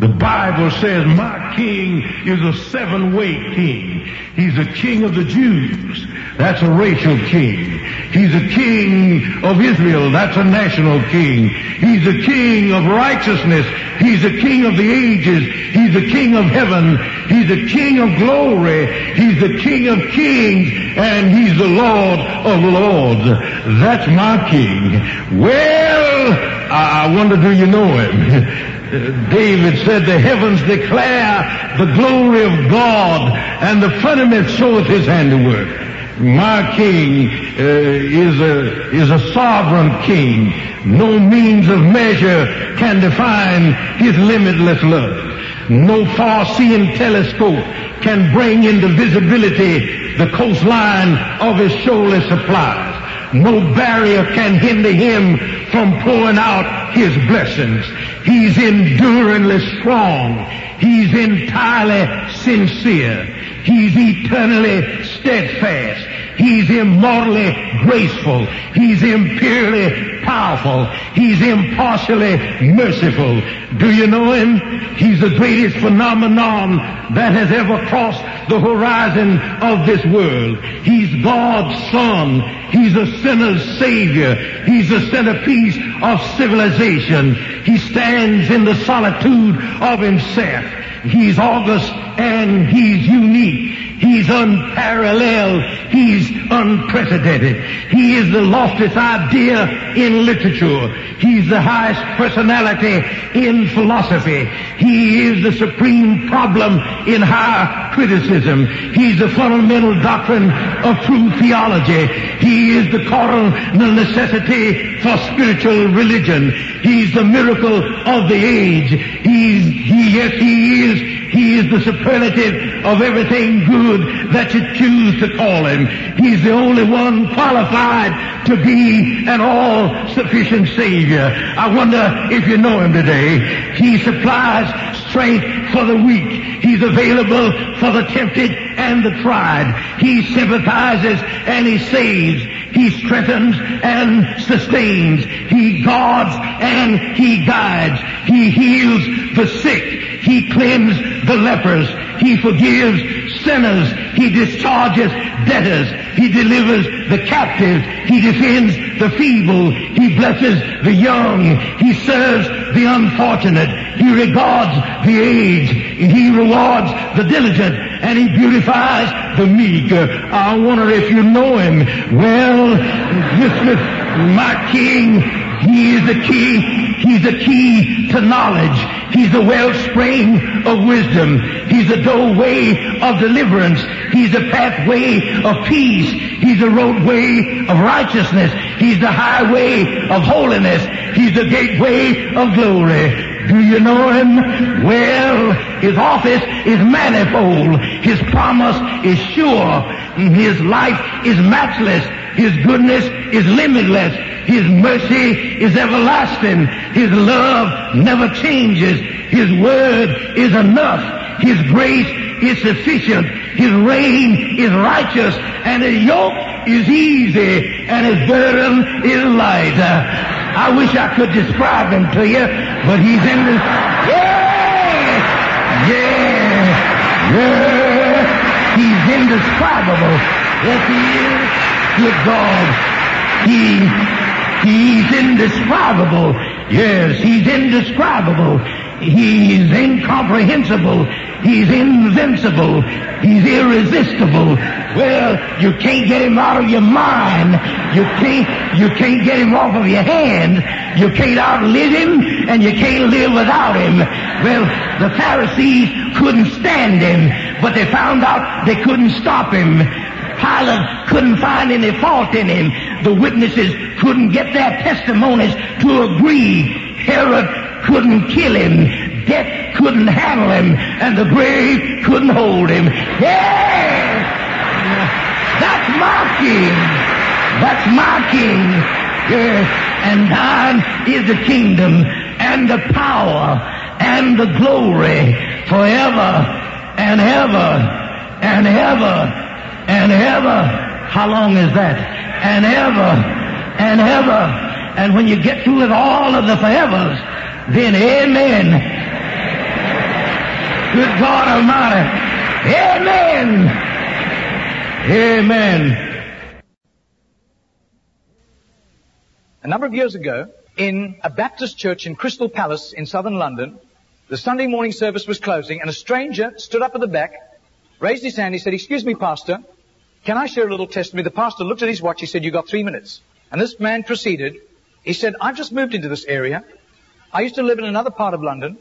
The Bible says my king is a seven-way king. He's a king of the Jews. That's a racial king. He's a king of Israel. That's a national king. He's a king of righteousness. He's a king of the ages. He's a king of heaven. He's a king of glory. He's the king of kings. And he's the Lord of lords. That's my king. Well, I wonder, do you know him? David said, the heavens declare the glory of God, and the firmament showeth his handiwork. My king is a sovereign king. No means of measure can define his limitless love. No far-seeing telescope can bring into visibility the coastline of his shoaless supplies. No barrier can hinder him from pouring out his blessings. He's enduringly strong. He's entirely sincere. He's eternally steadfast. He's immortally graceful. He's imperially powerful. He's impartially merciful. Do you know him? He's the greatest phenomenon that has ever crossed the horizon of this world. He's God's Son. He's a sinner's Savior. He's the centerpiece of civilization. He stands in the solitude of himself. He's august and he's unique. He's unparalleled. He's unprecedented. He is the loftiest idea in literature. He's the highest personality in philosophy. He is the supreme problem in higher criticism. He's the fundamental doctrine of true theology. He is the cardinal necessity for spiritual religion. He's the miracle of the age. He is the superlative of everything good that you choose to call him. He's the only one qualified to be an all-sufficient Savior. I wonder if you know him today. He supplies strength for the weak. He's available for the tempted and the tried. He sympathizes and he saves. He strengthens and sustains. He guards and he guides. He heals the sick. He cleanses the lepers. He forgives sinners. He discharges debtors. He delivers the captives. He defends the feeble. He blesses the young. He serves the unfortunate. He regards the aged. He rewards the diligent. And he beautifies the meek. I wonder if you know him. Well, this is my King. He is the key. He's the key to knowledge. He's the wellspring of wisdom. He's the doorway of deliverance. He's the pathway of peace. He's the roadway of righteousness. He's the highway of holiness. He's the gateway of glory. Do you know him? Well, his office is manifold. His promise is sure. His life is matchless. His goodness is limitless. His mercy is everlasting. His love never changes. His word is enough. His grace is sufficient. His reign is righteous. And his yoke is easy. And his burden is light. I wish I could describe him to you, but he's in this. He's indescribable. Yes, he is. Good God. He's indescribable. Yes, he's indescribable. He's incomprehensible. He's invincible. He's irresistible. Well, you can't get him out of your mind. You can't get him off of your hand. You can't outlive him, and you can't live without him. Well, the Pharisees couldn't stand him, but they found out they couldn't stop him. Pilate couldn't find any fault in him. The witnesses couldn't get their testimonies to agree. Herod couldn't kill him. Death couldn't handle him. And the grave couldn't hold him. Yes! That's my King. That's my King. Yes. And thine is the kingdom and the power and the glory forever and ever and ever. And ever. How long is that? And ever. And ever. And when you get through with all of the forevers, then amen. Good God Almighty. Amen. Amen. A number of years ago, in a Baptist church in Crystal Palace in southern London, the Sunday morning service was closing, and a stranger stood up at the back, raised his hand, he said, "Excuse me, Pastor, can I share a little testimony?" The pastor looked at his watch, he said, "You got 3 minutes." And this man proceeded. He said, "I've just moved into this area. I used to live in another part of London.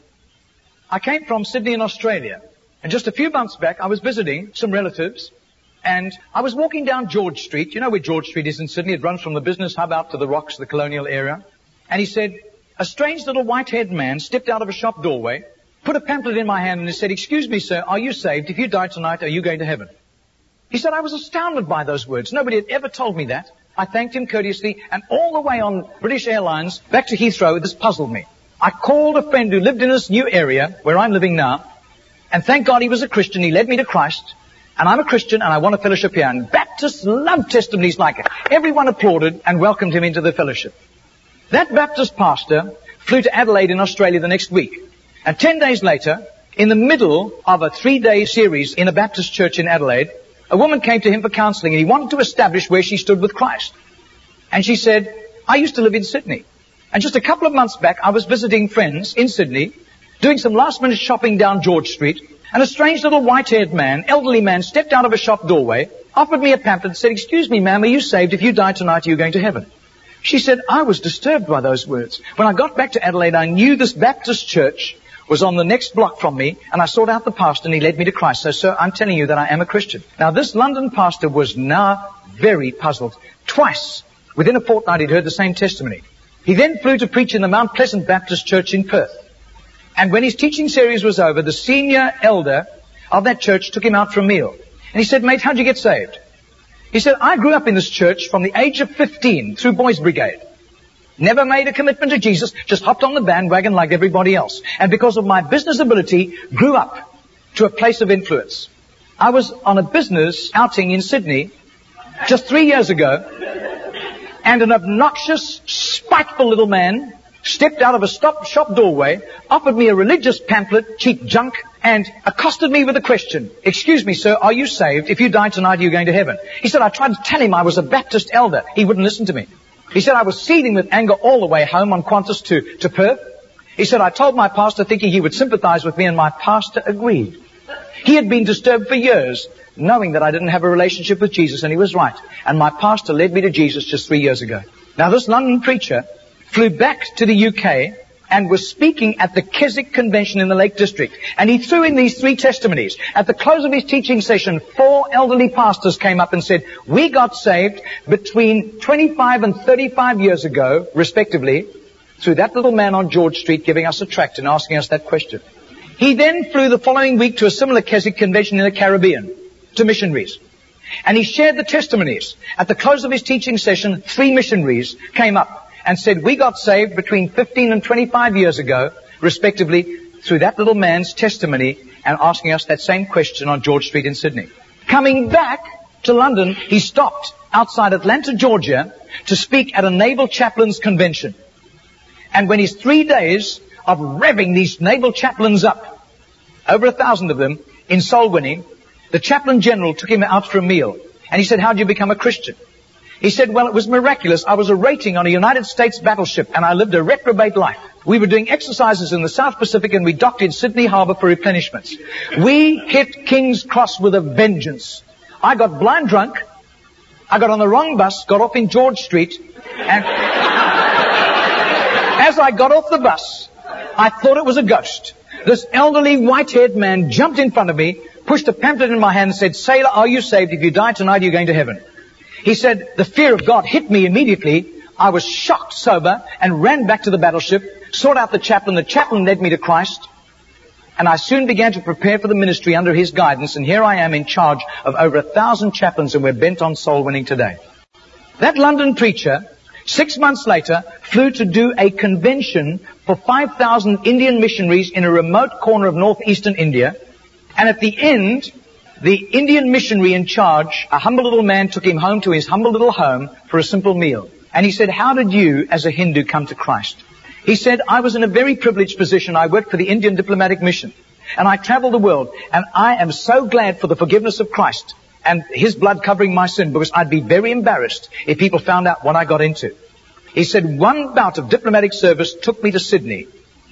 I came from Sydney in Australia. And just a few months back, I was visiting some relatives. And I was walking down George Street. You know where George Street is in Sydney? It runs from the business hub out to the Rocks, the colonial area. And he said, a strange little white-haired man stepped out of a shop doorway, put a pamphlet in my hand, and he said, "Excuse me, sir, are you saved? If you die tonight, are you going to heaven?" He said, I was astounded by those words. Nobody had ever told me that. I thanked him courteously, and all the way on British Airlines back to Heathrow, this puzzled me. I called a friend who lived in this new area where I'm living now, and thank God he was a Christian. He led me to Christ, and I'm a Christian, and I want to fellowship here. And Baptists love testimonies like it. Everyone applauded and welcomed him into the fellowship. That Baptist pastor flew to Adelaide in Australia the next week, and 10 days later, in the middle of a 3-day series in a Baptist church in Adelaide, a woman came to him for counseling, and he wanted to establish where she stood with Christ. And she said, "I used to live in Sydney. And just a couple of months back, I was visiting friends in Sydney, doing some last-minute shopping down George Street, and a strange little white-haired man, elderly man, stepped out of a shop doorway, offered me a pamphlet and said, 'Excuse me, ma'am, are you saved? If you die tonight, are you going to heaven?'" She said, "I was disturbed by those words. When I got back to Adelaide, I knew this Baptist church was on the next block from me, and I sought out the pastor, and he led me to Christ. So, sir, I'm telling you that I am a Christian." Now, this London pastor was now very puzzled. Twice, within a fortnight, he'd heard the same testimony. He then flew to preach in the Mount Pleasant Baptist Church in Perth. And when his teaching series was over, the senior elder of that church took him out for a meal. And he said, "Mate, how'd you get saved?" He said, "I grew up in this church from the age of 15 through Boys Brigade. Never made a commitment to Jesus, just hopped on the bandwagon like everybody else. And because of my business ability, grew up to a place of influence. I was on a business outing in Sydney just 3 years ago, and an obnoxious, spiteful little man stepped out of a shop doorway, offered me a religious pamphlet, cheap junk, and accosted me with a question. "Excuse me, sir, are you saved? If you die tonight, are you going to heaven?" He said, I tried to tell him I was a Baptist elder. He wouldn't listen to me. He said, I was seething with anger all the way home on Qantas to Perth. He said, I told my pastor thinking he would sympathize with me, and my pastor agreed. He had been disturbed for years, knowing that I didn't have a relationship with Jesus, and he was right. And my pastor led me to Jesus just 3 years ago. Now, this London preacher flew back to the UK and was speaking at the Keswick Convention in the Lake District. And he threw in these 3 testimonies. At the close of his teaching session, 4 elderly pastors came up and said, "We got saved between 25 and 35 years ago, respectively, through that little man on George Street giving us a tract and asking us that question." He then flew the following week to a similar Keswick Convention in the Caribbean, to missionaries. And he shared the testimonies. At the close of his teaching session, 3 missionaries came up and said, "We got saved between 15 and 25 years ago, respectively, through that little man's testimony and asking us that same question on George Street in Sydney." Coming back to London, he stopped outside Atlanta, Georgia, to speak at a naval chaplains convention. And when his 3 days of revving these naval chaplains up, over 1,000 of them, in soul winning, the chaplain general took him out for a meal. And he said, "How did you become a Christian?" He said, "Well, it was miraculous. I was a rating on a United States battleship, and I lived a reprobate life. We were doing exercises in the South Pacific, and we docked in Sydney Harbour for replenishments. We hit King's Cross with a vengeance. I got blind drunk. I got on the wrong bus, got off in George Street, and as I got off the bus, I thought it was a ghost. This elderly white-haired man jumped in front of me, pushed a pamphlet in my hand and said, 'Sailor, are you saved? If you die tonight, are you going to heaven?' He said, the fear of God hit me immediately. I was shocked sober and ran back to the battleship, sought out the chaplain. The chaplain led me to Christ. And I soon began to prepare for the ministry under his guidance. And here I am in charge of over 1,000 chaplains, and we're bent on soul winning today." That London preacher, 6 months later, flew to do a convention for 5,000 Indian missionaries in a remote corner of northeastern India. And at the end, the Indian missionary in charge, a humble little man, took him home to his humble little home for a simple meal. And he said, "How did you, as a Hindu, come to Christ?" He said, "I was in a very privileged position. I worked for the Indian diplomatic mission. And I travel the world, and I am so glad for the forgiveness of Christ and His blood covering my sin, because I'd be very embarrassed if people found out what I got into. He said, one bout of diplomatic service took me to Sydney.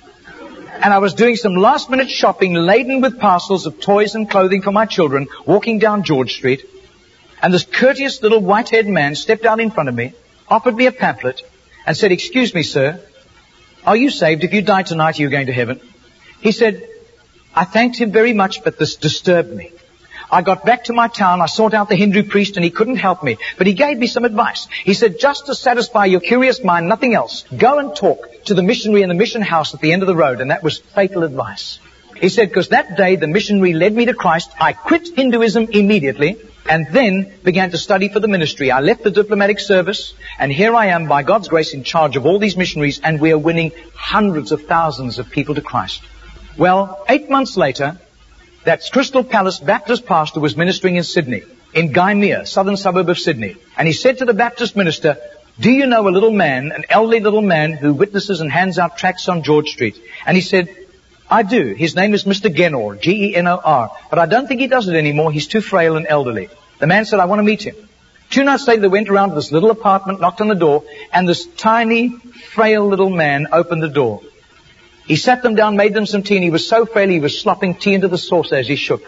And I was doing some last minute shopping laden with parcels of toys and clothing for my children, walking down George Street. And this courteous little white-haired man stepped out in front of me, offered me a pamphlet, and said, "Excuse me, sir, are you saved? If you die tonight, are you going to heaven?" He said, I thanked him very much, but this disturbed me. I got back to my town, I sought out the Hindu priest, and he couldn't help me, but he gave me some advice. He said, just to satisfy your curious mind, nothing else, go and talk to the missionary in the mission house at the end of the road. And that was fatal advice. He said, because that day the missionary led me to Christ, I quit Hinduism immediately, and then began to study for the ministry. I left the diplomatic service, and here I am, by God's grace, in charge of all these missionaries, and we are winning hundreds of thousands of people to Christ. Well, 8 months later, that Crystal Palace Baptist pastor was ministering in Sydney, in Gymea, southern suburb of Sydney. And he said to the Baptist minister, do you know a little man, an elderly little man who witnesses and hands out tracts on George Street? And he said, I do. His name is Mr. Genor, Genor. But I don't think he does it anymore. He's too frail and elderly. The man said, I want to meet him. 2 nights later, they went around to this little apartment, knocked on the door, and this tiny, frail little man opened the door. He sat them down, made them some tea, and he was so frail he was slopping tea into the saucer as he shook.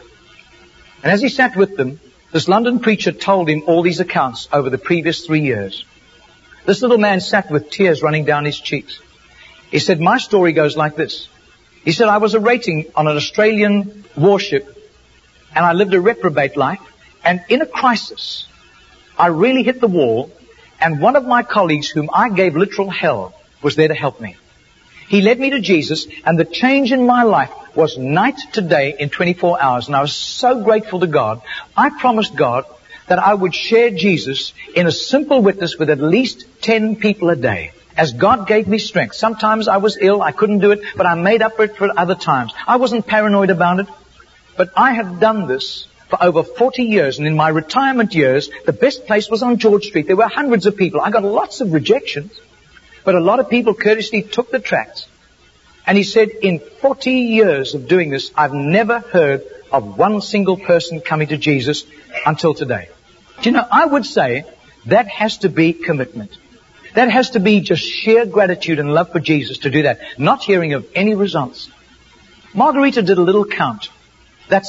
And as he sat with them, this London preacher told him all these accounts over the previous 3 years. This little man sat with tears running down his cheeks. He said, my story goes like this. He said, I was a rating on an Australian warship, and I lived a reprobate life, and in a crisis, I really hit the wall, and one of my colleagues, whom I gave literal hell, was there to help me. He led me to Jesus, and the change in my life was night to day in 24 hours. And I was so grateful to God. I promised God that I would share Jesus in a simple witness with at least 10 people a day, as God gave me strength. Sometimes I was ill, I couldn't do it, but I made up for it for other times. I wasn't paranoid about it, but I have done this for over 40 years, and in my retirement years, the best place was on George Street. There were hundreds of people. I got lots of rejections. But a lot of people courteously took the tracts. And he said, in 40 years of doing this, I've never heard of one single person coming to Jesus until today. Do you know, I would say that has to be commitment. That has to be just sheer gratitude and love for Jesus to do that. Not hearing of any results. Margarita did a little count. That's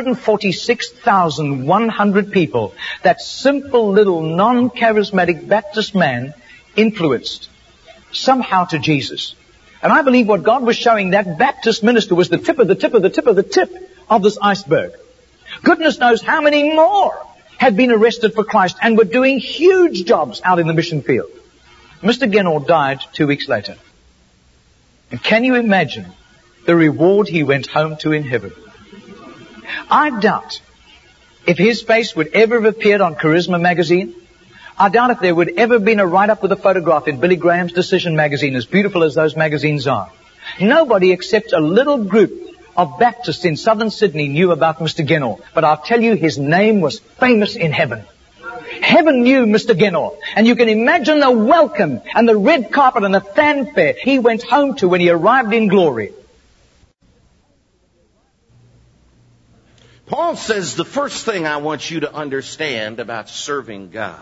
146,100 people. That simple little non-charismatic Baptist man influenced somehow to Jesus. And I believe what God was showing that Baptist minister was the tip of the tip of the tip of the tip of this iceberg. Goodness knows how many more had been arrested for Christ and were doing huge jobs out in the mission field. Mr. Genor died 2 weeks later. And can you imagine the reward he went home to in heaven? I doubt if his face would ever have appeared on Charisma magazine. I doubt if there would ever have been a write-up with a photograph in Billy Graham's Decision magazine, as beautiful as those magazines are. Nobody except a little group of Baptists in southern Sydney knew about Mr. Genor. But I'll tell you, his name was famous in heaven. Heaven knew Mr. Genor. And you can imagine the welcome and the red carpet and the fanfare he went home to when he arrived in glory. Paul says the first thing I want you to understand about serving God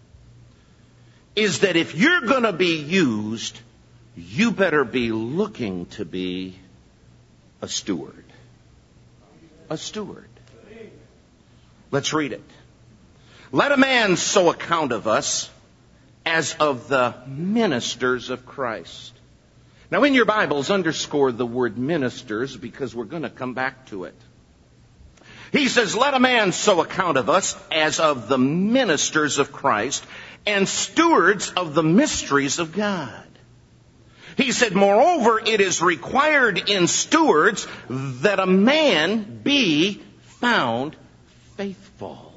is that if you're going to be used, you better be looking to be a steward. A steward. Let's read it. Let a man so account of us as of the ministers of Christ. Now in your Bibles, underscore the word ministers because we're going to come back to it. He says, let a man so account of us as of the ministers of Christ and stewards of the mysteries of God. He said, moreover, it is required in stewards that a man be found faithful.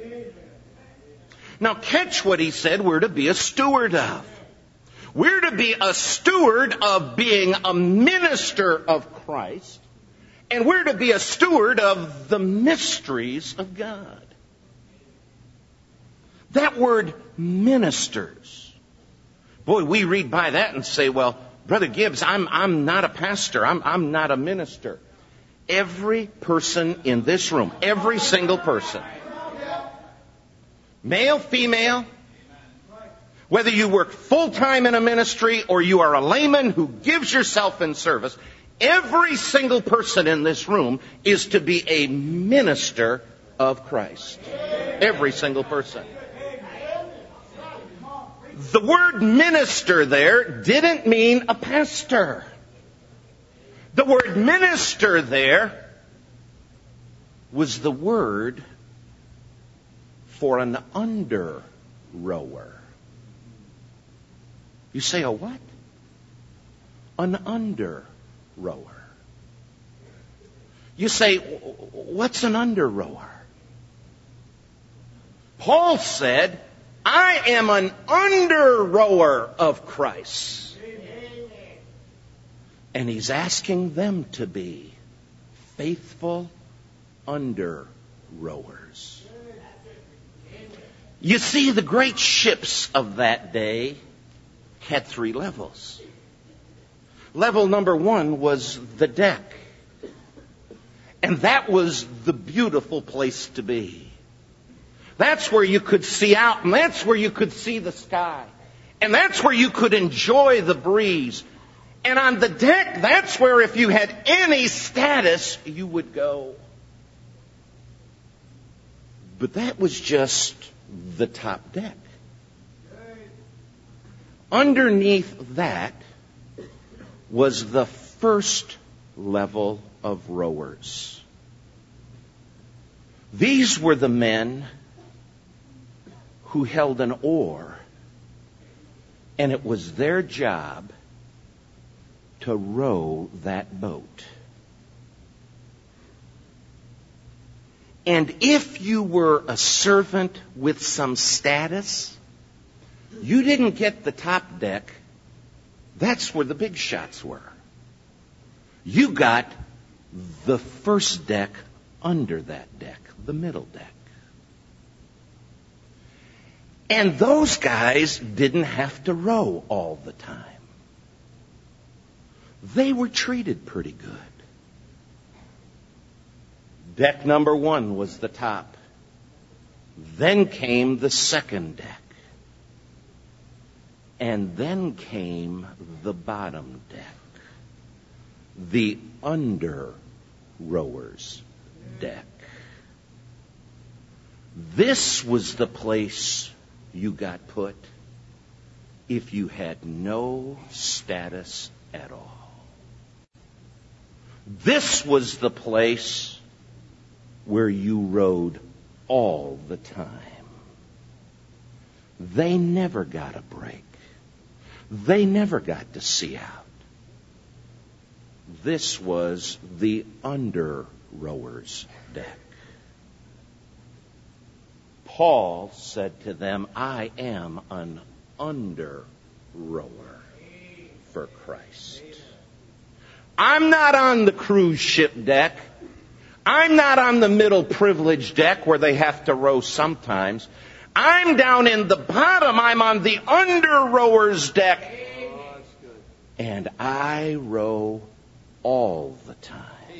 Now catch what he said we're to be a steward of. We're to be a steward of being a minister of Christ. And we're to be a steward of the mysteries of God. That word ministers. Boy, we read by that and say, well, Brother Gibbs, I'm not a pastor. I'm not a minister. Every person in this room, every single person, male, female, whether you work full-time in a ministry or you are a layman who gives yourself in service, every single person in this room is to be a minister of Christ. Every single person. The word minister there didn't mean a pastor. The word minister there was the word for an under-rower. You say, a what? An under-rower. You say, what's an under-rower? Paul said, I am an under-rower of Christ. And he's asking them to be faithful under-rowers. You see, the great ships of that day had 3 levels. Level number 1 was the deck. And that was the beautiful place to be. That's where you could see out, and that's where you could see the sky. And that's where you could enjoy the breeze. And on the deck, that's where if you had any status, you would go. But that was just the top deck. Underneath that was the first level of rowers. These were the men who held an oar, and it was their job to row that boat. And if you were a servant with some status, you didn't get the top deck. That's where the big shots were. You got the first deck under that deck, the middle deck. And those guys didn't have to row all the time. They were treated pretty good. Deck number 1 was the top. Then came the second deck. And then came the bottom deck. The under-rowers' deck. This was the place you got put if you had no status at all. This was the place where you rode all the time. They never got a break. They never got to see out. This was the under-rowers' deck. Paul said to them, I am an under-rower for Christ. I'm not on the cruise ship deck. I'm not on the middle privilege deck where they have to row sometimes. I'm down in the bottom. I'm on the under-rowers' deck. And I row all the time.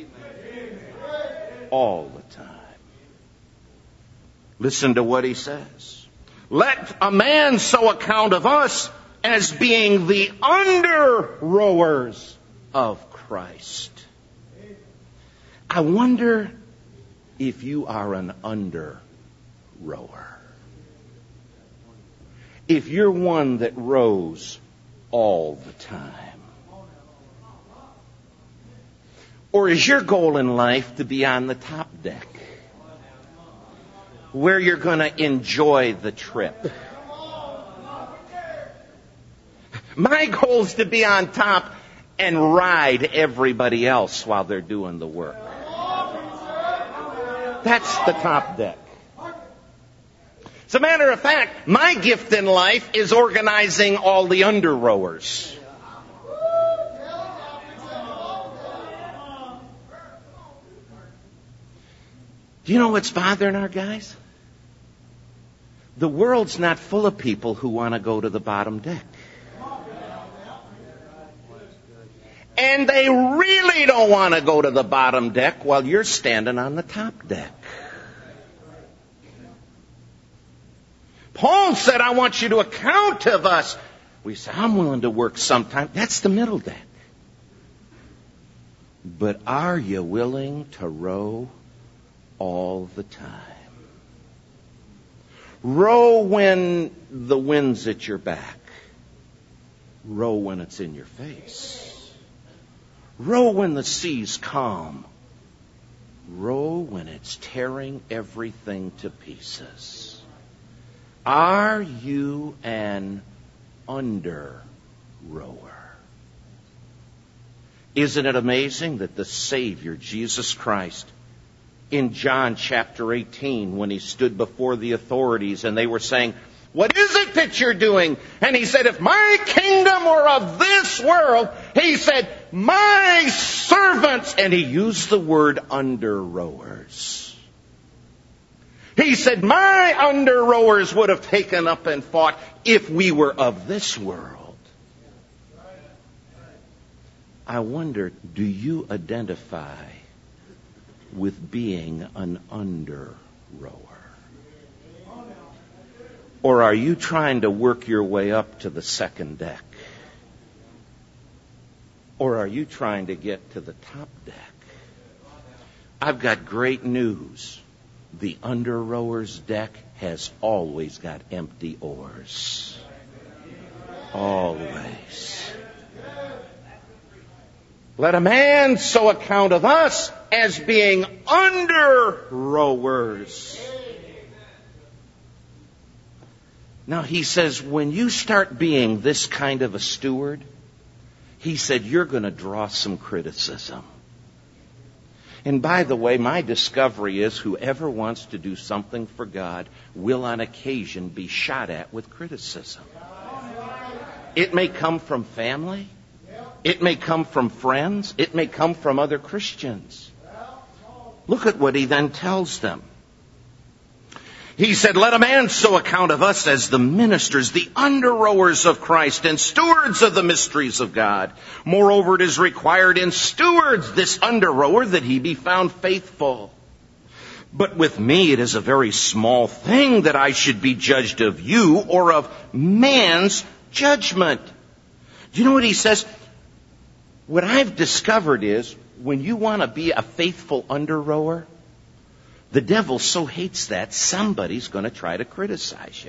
All the time. Listen to what he says. Let a man so account of us as being the under-rowers of Christ. I wonder if you are an under-rower. If you're one that rows all the time. Or is your goal in life to be on the top deck, where you're going to enjoy the trip? My goal is to be on top and ride everybody else while they're doing the work. That's the top deck. As a matter of fact, my gift in life is organizing all the under-rowers. Do you know what's bothering our guys? The world's not full of people who want to go to the bottom deck. And they they really don't want to go to the bottom deck while you're standing on the top deck. Paul said, I want you to account of us. We say, I'm willing to work sometime. That's the middle deck. But are you willing to row all the time? Row when the wind's at your back. Row when it's in your face. Row when the sea's calm. Row when it's tearing everything to pieces. Are you an under rower? Isn't it amazing that the Savior, Jesus Christ, in John chapter 18, when he stood before the authorities and they were saying, what is it that you're doing? And he said, if my kingdom were of this world, he said, my servants, and he used the word under rowers. He said, my under rowers would have taken up and fought if we were of this world. I wonder, do you identify with being an under rower? Or are you trying to work your way up to the second deck? Or are you trying to get to the top deck? I've got great news. The under rower's deck has always got empty oars. Always. Let a man so account of us as being under rowers. Now he says, when you start being this kind of a steward, he said, you're going to draw some criticism. And by the way, my discovery is whoever wants to do something for God will on occasion be shot at with criticism. It may come from family. It may come from friends. It may come from other Christians. Look at what he then tells them. He said, let a man so account of us as the ministers, the under-rowers of Christ, and stewards of the mysteries of God. Moreover, it is required in stewards, this under-rower, that he be found faithful. But with me it is a very small thing that I should be judged of you or of man's judgment. Do you know what he says? What I've discovered is, when you want to be a faithful under-rower, the devil so hates that, somebody's going to try to criticize you.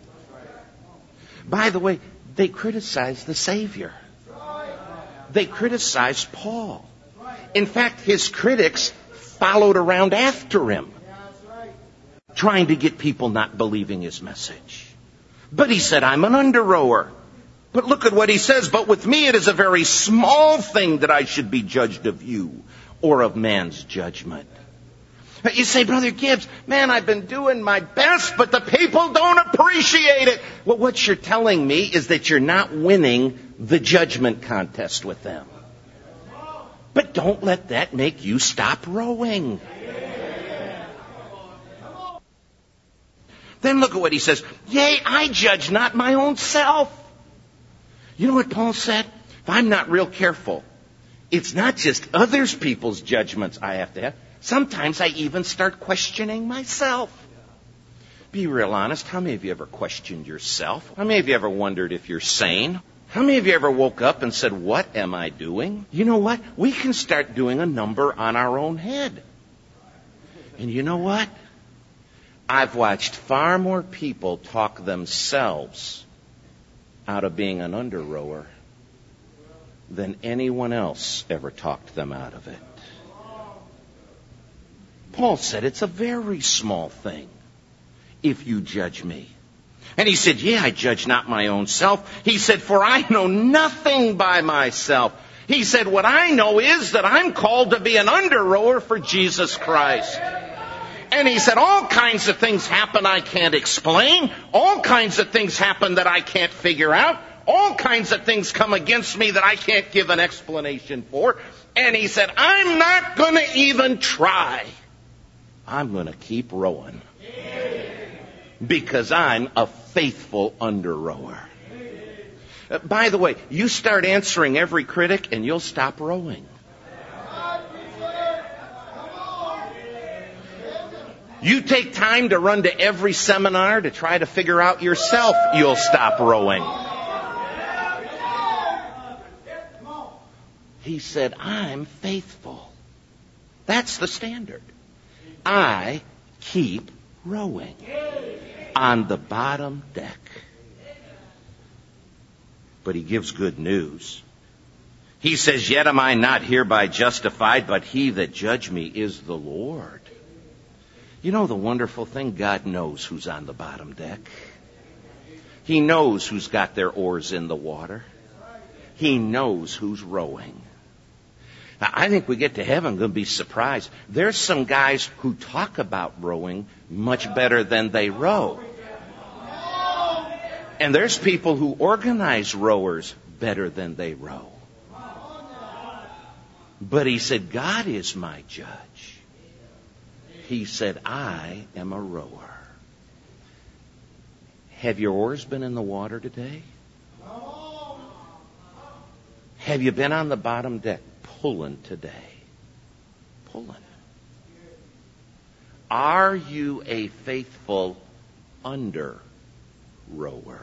By the way, they criticized the Savior. They criticized Paul. In fact, his critics followed around after him, trying to get people not believing his message. But he said, I'm an under-rower. But look at what he says. But with me it is a very small thing that I should be judged of you or of man's judgment. You say, Brother Gibbs, man, I've been doing my best, but the people don't appreciate it. Well, what you're telling me is that you're not winning the judgment contest with them. But don't let that make you stop rowing. Then look at what he says. Yea, I judge not my own self. You know what Paul said? If I'm not real careful, it's not just others people's judgments I have to have. Sometimes I even start questioning myself. Be real honest. How many of you ever questioned yourself? How many of you ever wondered if you're sane? How many of you ever woke up and said, what am I doing? You know what? We can start doing a number on our own head. And you know what? I've watched far more people talk themselves out of being an under-rower than anyone else ever talked them out of it. Paul said it's a very small thing if you judge me. And he said, yeah, I judge not my own self. He said, for I know nothing by myself. He said, what I know is that I'm called to be an under-rower for Jesus Christ. And he said, all kinds of things happen I can't explain. All kinds of things happen that I can't figure out. All kinds of things come against me that I can't give an explanation for. And he said, I'm not going to even try. I'm going to keep rowing. Because I'm a faithful under-rower. By the way, you start answering every critic and you'll stop rowing. You take time to run to every seminar to try to figure out yourself, you'll stop rowing. He said, I'm faithful. That's the standard. I keep rowing on the bottom deck. But he gives good news. He says, yet am I not hereby justified, but he that judged me is the Lord. You know the wonderful thing? God knows who's on the bottom deck. He knows who's got their oars in the water. He knows who's rowing. Now, I think we get to heaven going to be surprised. There's some guys who talk about rowing much better than they row. And there's people who organize rowers better than they row. But he said, God is my judge. He said, I am a rower. Have your oars been in the water today? Have you been on the bottom deck pulling today? Pulling. Are you a faithful under rower?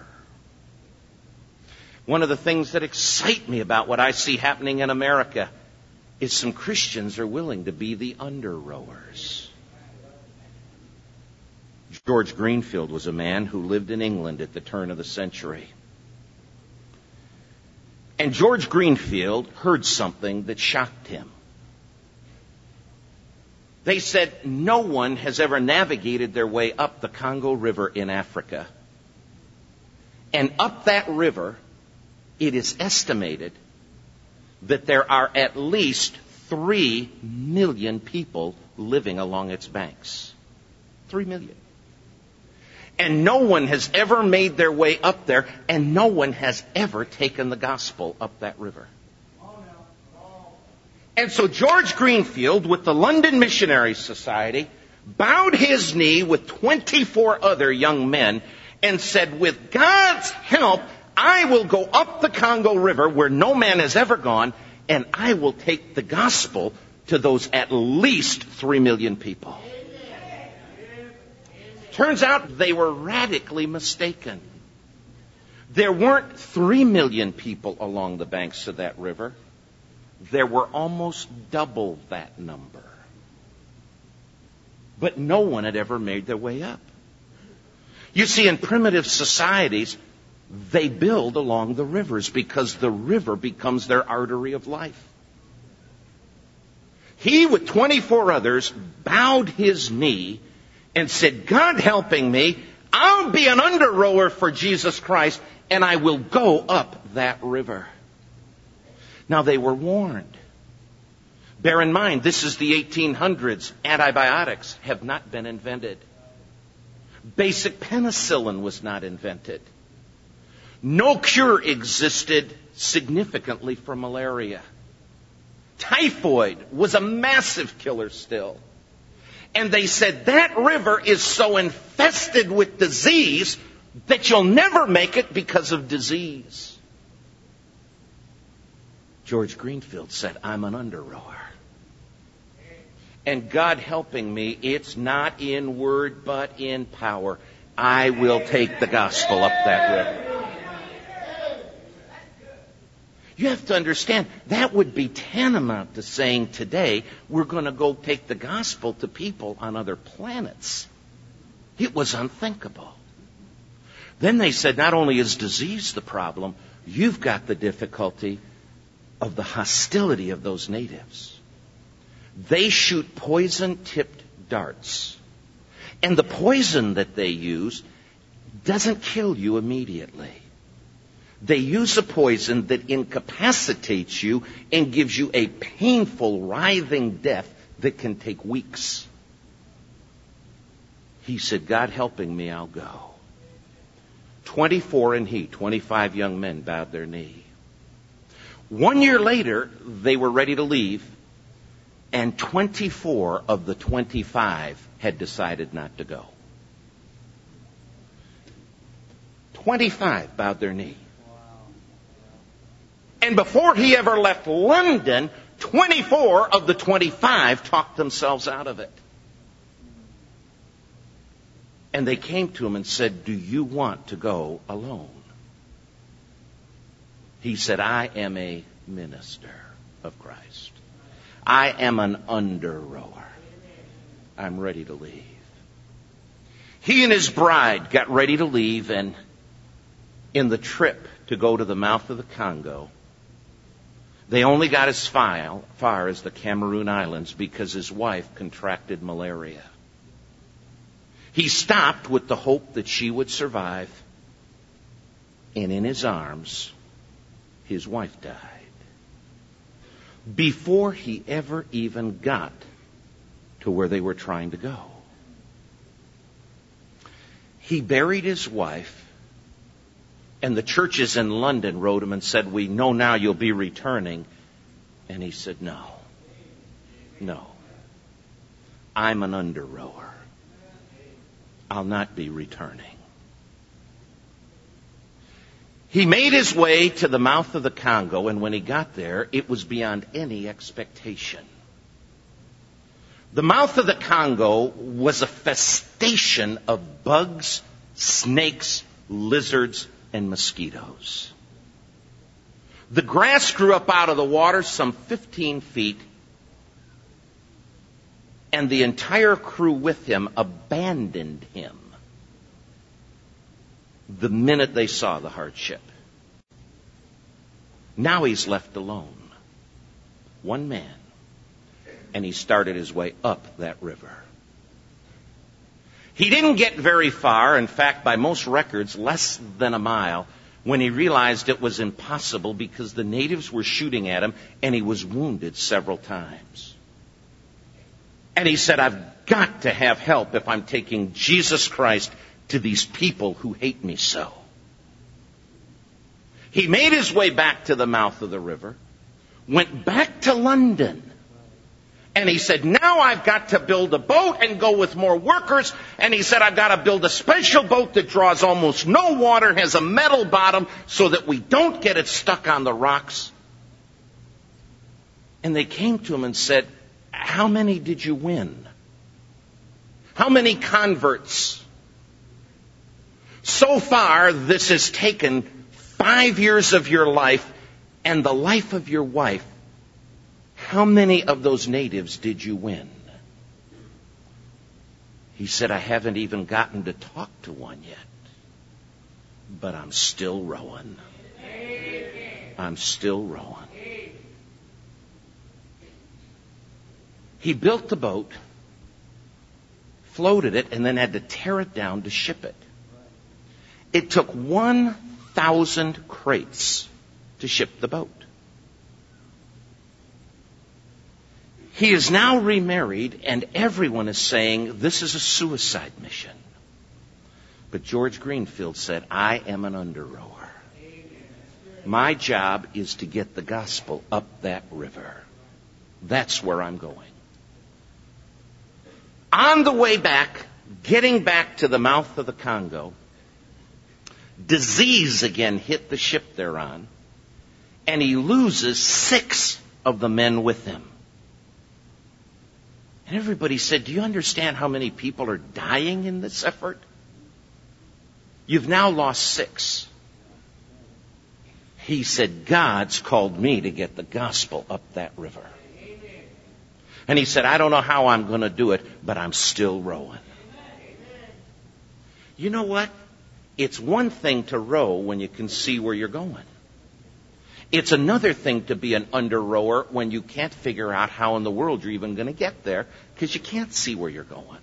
One of the things that excite me about what I see happening in America is some Christians are willing to be the under rowers. George Greenfield was a man who lived in England at the turn of the century. And George Greenfield heard something that shocked him. They said no one has ever navigated their way up the Congo River in Africa. And up that river, it is estimated that there are at least 3 million people living along its banks. 3 million. And no one has ever made their way up there, and no one has ever taken the gospel up that river. And so George Greenfield, with the London Missionary Society, bowed his knee with 24 other young men and said, with God's help, I will go up the Congo River where no man has ever gone, and I will take the gospel to those at least 3 million people. Turns out they were radically mistaken. There weren't 3 million people along the banks of that river. There were almost double that number. But no one had ever made their way up. You see, in primitive societies, they build along the rivers because the river becomes their artery of life. He, with 24 others, bowed his knee and said, God helping me, I'll be an under rower for Jesus Christ, and I will go up that river. Now, they were warned. Bear in mind, this is the 1800s. Antibiotics have not been invented. Basic penicillin was not invented. No cure existed significantly for malaria. Typhoid was a massive killer still. And they said that river is so infested with disease that you'll never make it because of disease. George Greenfield said, I'm an under rower. And God helping me, it's not in word but in power. I will take the gospel up that river. You have to understand, that would be tantamount to saying today, we're going to go take the gospel to people on other planets. It was unthinkable. Then they said, not only is disease the problem, you've got the difficulty of the hostility of those natives. They shoot poison-tipped darts. And the poison that they use doesn't kill you immediately. They use a poison that incapacitates you and gives you a painful, writhing death that can take weeks. He said, God helping me, I'll go. 25 young men bowed their knee. 1 year later, they were ready to leave, and 24 of the 25 had decided not to go. 25 bowed their knee. And before he ever left London, 24 of the 25 talked themselves out of it. And they came to him and said, do you want to go alone? He said, I am a minister of Christ. I am an under-rower. I'm ready to leave. He and his bride got ready to leave, and in the trip to go to the mouth of the Congo, they only got as far as the Cameroon Islands because his wife contracted malaria. He stopped with the hope that she would survive, and in his arms, his wife died. Before he ever even got to where they were trying to go. He buried his wife, and the churches in London wrote him and said, we know now you'll be returning. And he said, no. I'm an under-rower. I'll not be returning. He made his way to the mouth of the Congo, and when he got there, it was beyond any expectation. The mouth of the Congo was a festation of bugs, snakes, lizards, and mosquitoes. The grass grew up out of the water some 15 feet, and the entire crew with him abandoned him the minute they saw the hardship. Now he's left alone. One man. And he started his way up that river. He didn't get very far, in fact, by most records, less than a mile, when he realized it was impossible because the natives were shooting at him and he was wounded several times. And he said, I've got to have help if I'm taking Jesus Christ to these people who hate me so. He made his way back to the mouth of the river, went back to London, and he said, now I've got to build a boat and go with more workers. And he said, I've got to build a special boat that draws almost no water, has a metal bottom, so that we don't get it stuck on the rocks. And they came to him and said, how many did you win? How many converts? So far, this has taken 5 years of your life and the life of your wife. How many of those natives did you win? He said, I haven't even gotten to talk to one yet. But I'm still rowing. I'm still rowing. He built the boat, floated it, and then had to tear it down to ship it. It took 1,000 crates to ship the boat. He is now remarried, and everyone is saying this is a suicide mission. But George Greenfield said, I am an under-rower. My job is to get the gospel up that river. That's where I'm going. On the way back, getting back to the mouth of the Congo, disease again hit the ship they're on, and he loses 6 of the men with him. And everybody said, do you understand how many people are dying in this effort? You've now lost 6. He said, God's called me to get the gospel up that river. And he said, I don't know how I'm going to do it, but I'm still rowing. You know what? It's one thing to row when you can see where you're going. It's another thing to be an under-rower when you can't figure out how in the world you're even going to get there because you can't see where you're going.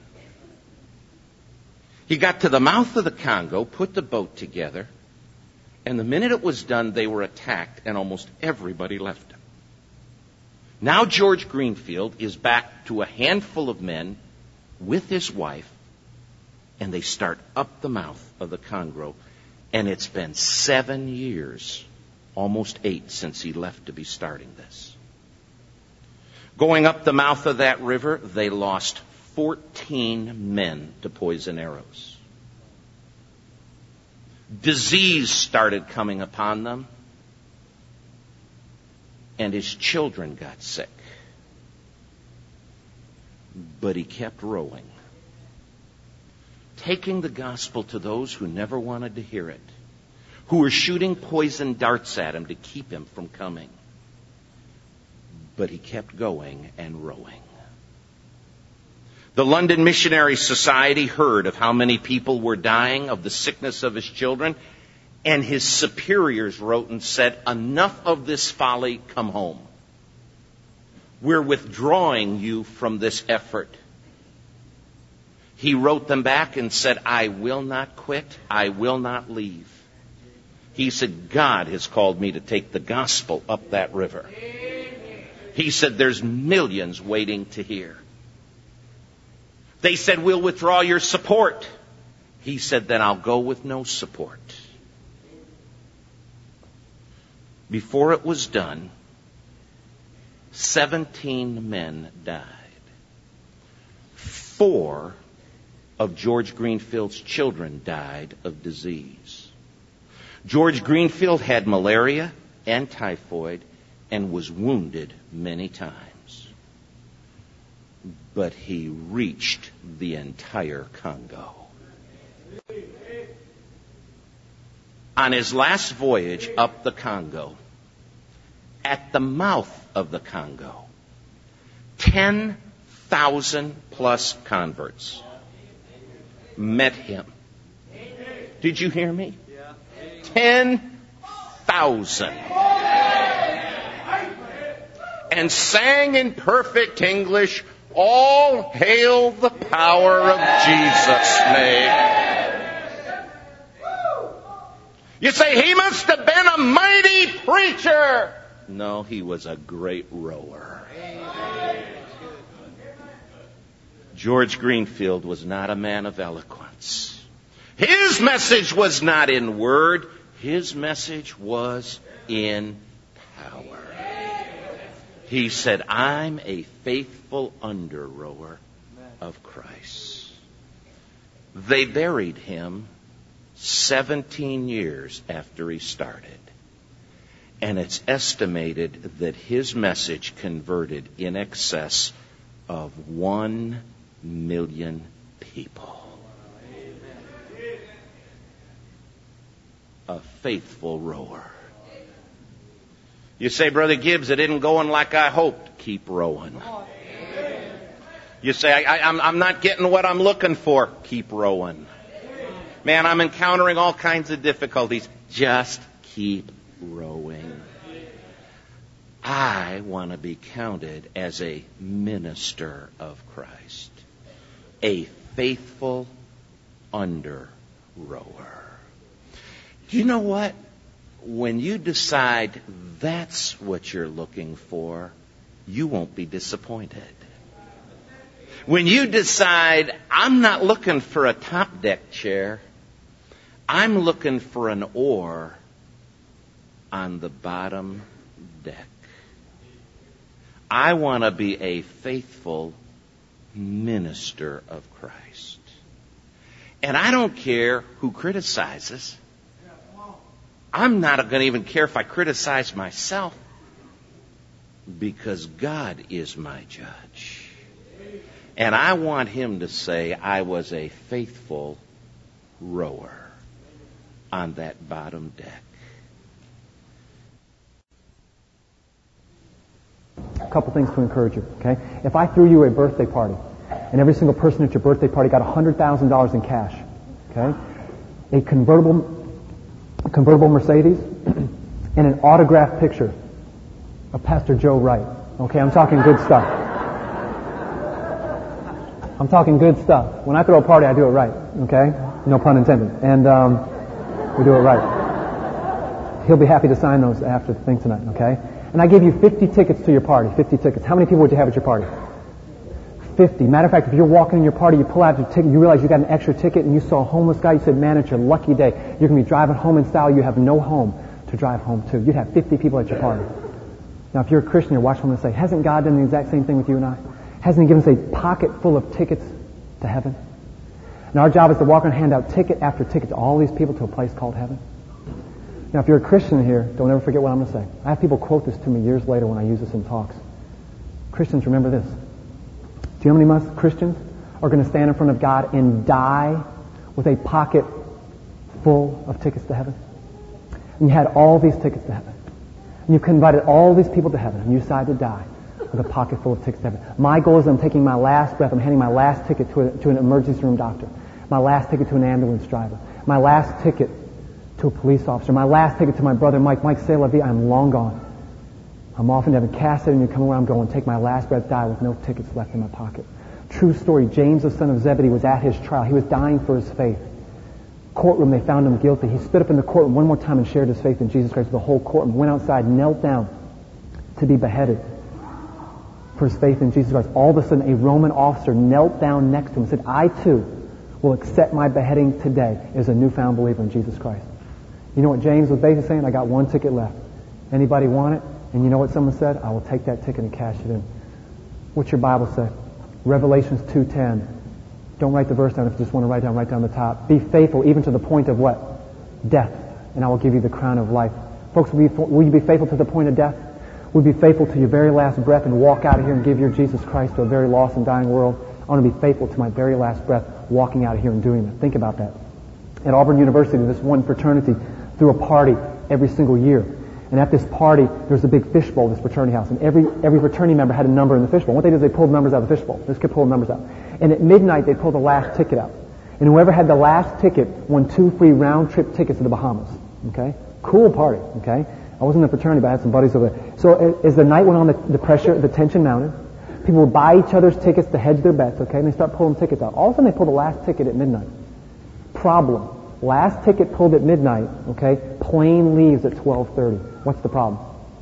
He got to the mouth of the Congo, put the boat together, and the minute it was done, they were attacked, and almost everybody left him. Now George Greenfield is back to a handful of men with his wife, and they start up the mouth of the Congo, and it's been 7 years, almost 8, since he left to be starting this. Going up the mouth of that river, they lost 14 men to poison arrows. Disease started coming upon them. and his children got sick. But he kept rowing, taking the gospel to those who never wanted to hear it, who were shooting poison darts at him to keep him from coming. But he kept going and rowing. The London Missionary Society heard of how many people were dying of the sickness of his children, and his superiors wrote and said, enough of this folly, come home. We're withdrawing you from this effort. He wrote them back and said, I will not quit. I will not leave. He said, God has called me to take the gospel up that river. He said, there's millions waiting to hear. They said, we'll withdraw your support. He said, then I'll go with no support. Before it was done, 17 men died. 4 of George Greenfield's children died of disease. George Greenfield had malaria and typhoid and was wounded many times. But he reached the entire Congo. On his last voyage up the Congo, at the mouth of the Congo, 10,000 plus converts met him. Did you hear me? 10,000. And sang in perfect English, all hail the power of Jesus' name. You say, he must have been a mighty preacher. No, he was a great rower. George Greenfield was not a man of eloquence. His message was not in word. His message was in power. He said, I'm a faithful under-rower of Christ. They buried him 17 years after he started. And it's estimated that his message converted in excess of 1 million people. A faithful rower. You say, Brother Gibbs, it isn't going like I hoped. Keep rowing. You say, I'm not getting what I'm looking for. Keep rowing. Man, I'm encountering all kinds of difficulties. Just keep rowing. I want to be counted as a minister of Christ. A faithful under-rower. Do you know what? When you decide that's what you're looking for, you won't be disappointed. When you decide, I'm not looking for a top deck chair, I'm looking for an oar on the bottom deck. I want to be a faithful minister of Christ. And I don't care who criticizes. I'm not going to even care if I criticize myself, because God is my judge. And I want him to say I was a faithful rower on that bottom deck. A couple things to encourage you, okay? If I threw you a birthday party, and every single person at your birthday party got $100,000 in cash, okay? A convertible Mercedes, and an autographed picture of Pastor Joe Wright. Okay, I'm talking good stuff. I'm talking good stuff. When I throw a party, I do it right. Okay? No pun intended. And we do it right. He'll be happy to sign those after the thing tonight, okay? And I give you 50 tickets to your party. 50 tickets. How many people would you have at your party? 50. Matter of fact, if you're walking in your party, you pull out your ticket, you realize you got an extra ticket, and you saw a homeless guy, you said, man, it's your lucky day. You're going to be driving home in style. You have no home to drive home to. You'd have 50 people at your party. Now, if you're a Christian, you're watching and say, hasn't God done the exact same thing with you and I? Hasn't he given us a pocket full of tickets to heaven? And our job is to walk around and hand out ticket after ticket to all these people to a place called heaven. Now, if you're a Christian here, don't ever forget what I'm going to say. I have people quote this to me years later when I use this in talks. Christians, remember this. Do you know how many Christians are going to stand in front of God and die with a pocket full of tickets to heaven? And you had all these tickets to heaven. And you invited all these people to heaven, and you decided to die with a pocket full of tickets to heaven. My goal is I'm taking my last breath. I'm handing my last ticket to an emergency room doctor. My last ticket to an ambulance driver. My last ticket to a police officer. My last ticket to my brother Mike. Mike, say la vie, I'm long gone. I'm off in heaven. Cast it and you come where I'm going. Take my last breath, die with no tickets left in my pocket. True story. James, the son of Zebedee, was at his trial. He was dying for his faith. Courtroom, they found him guilty. He stood up in the courtroom one more time and shared his faith in Jesus Christ with the whole courtroom. Went outside, knelt down to be beheaded for his faith in Jesus Christ. All of a sudden, a Roman officer knelt down next to him and said, I too will accept my beheading today as a newfound believer in Jesus Christ. You know what James was basically saying? I got one ticket left. Anybody want it? And you know what someone said? I will take that ticket and cash it in. What's your Bible say? Revelations 2:10. Don't write the verse down if you just want to write down the top. Be faithful even to the point of what? Death. And I will give you the crown of life. Folks, will you be faithful to the point of death? Will you be faithful to your very last breath and walk out of here and give your Jesus Christ to a very lost and dying world? I want to be faithful to my very last breath, walking out of here and doing that. Think about that. At Auburn University, this one fraternity threw a party every single year. And at this party, there was a big fishbowl, this fraternity house. And every fraternity member had a number in the fishbowl. What they did is they pulled numbers out of the fishbowl. They just kept pulling numbers out. And at midnight, they pulled the last ticket out. And whoever had the last ticket won 2 free round-trip tickets to the Bahamas. Okay? Cool party. Okay? I wasn't in the fraternity, but I had some buddies over there. So as the night went on, the tension mounted. People would buy each other's tickets to hedge their bets, okay? And they start pulling tickets out. All of a sudden, they pull the last ticket at midnight. Problem. Last ticket pulled at midnight, okay? Plane leaves at 12:30. What's the problem?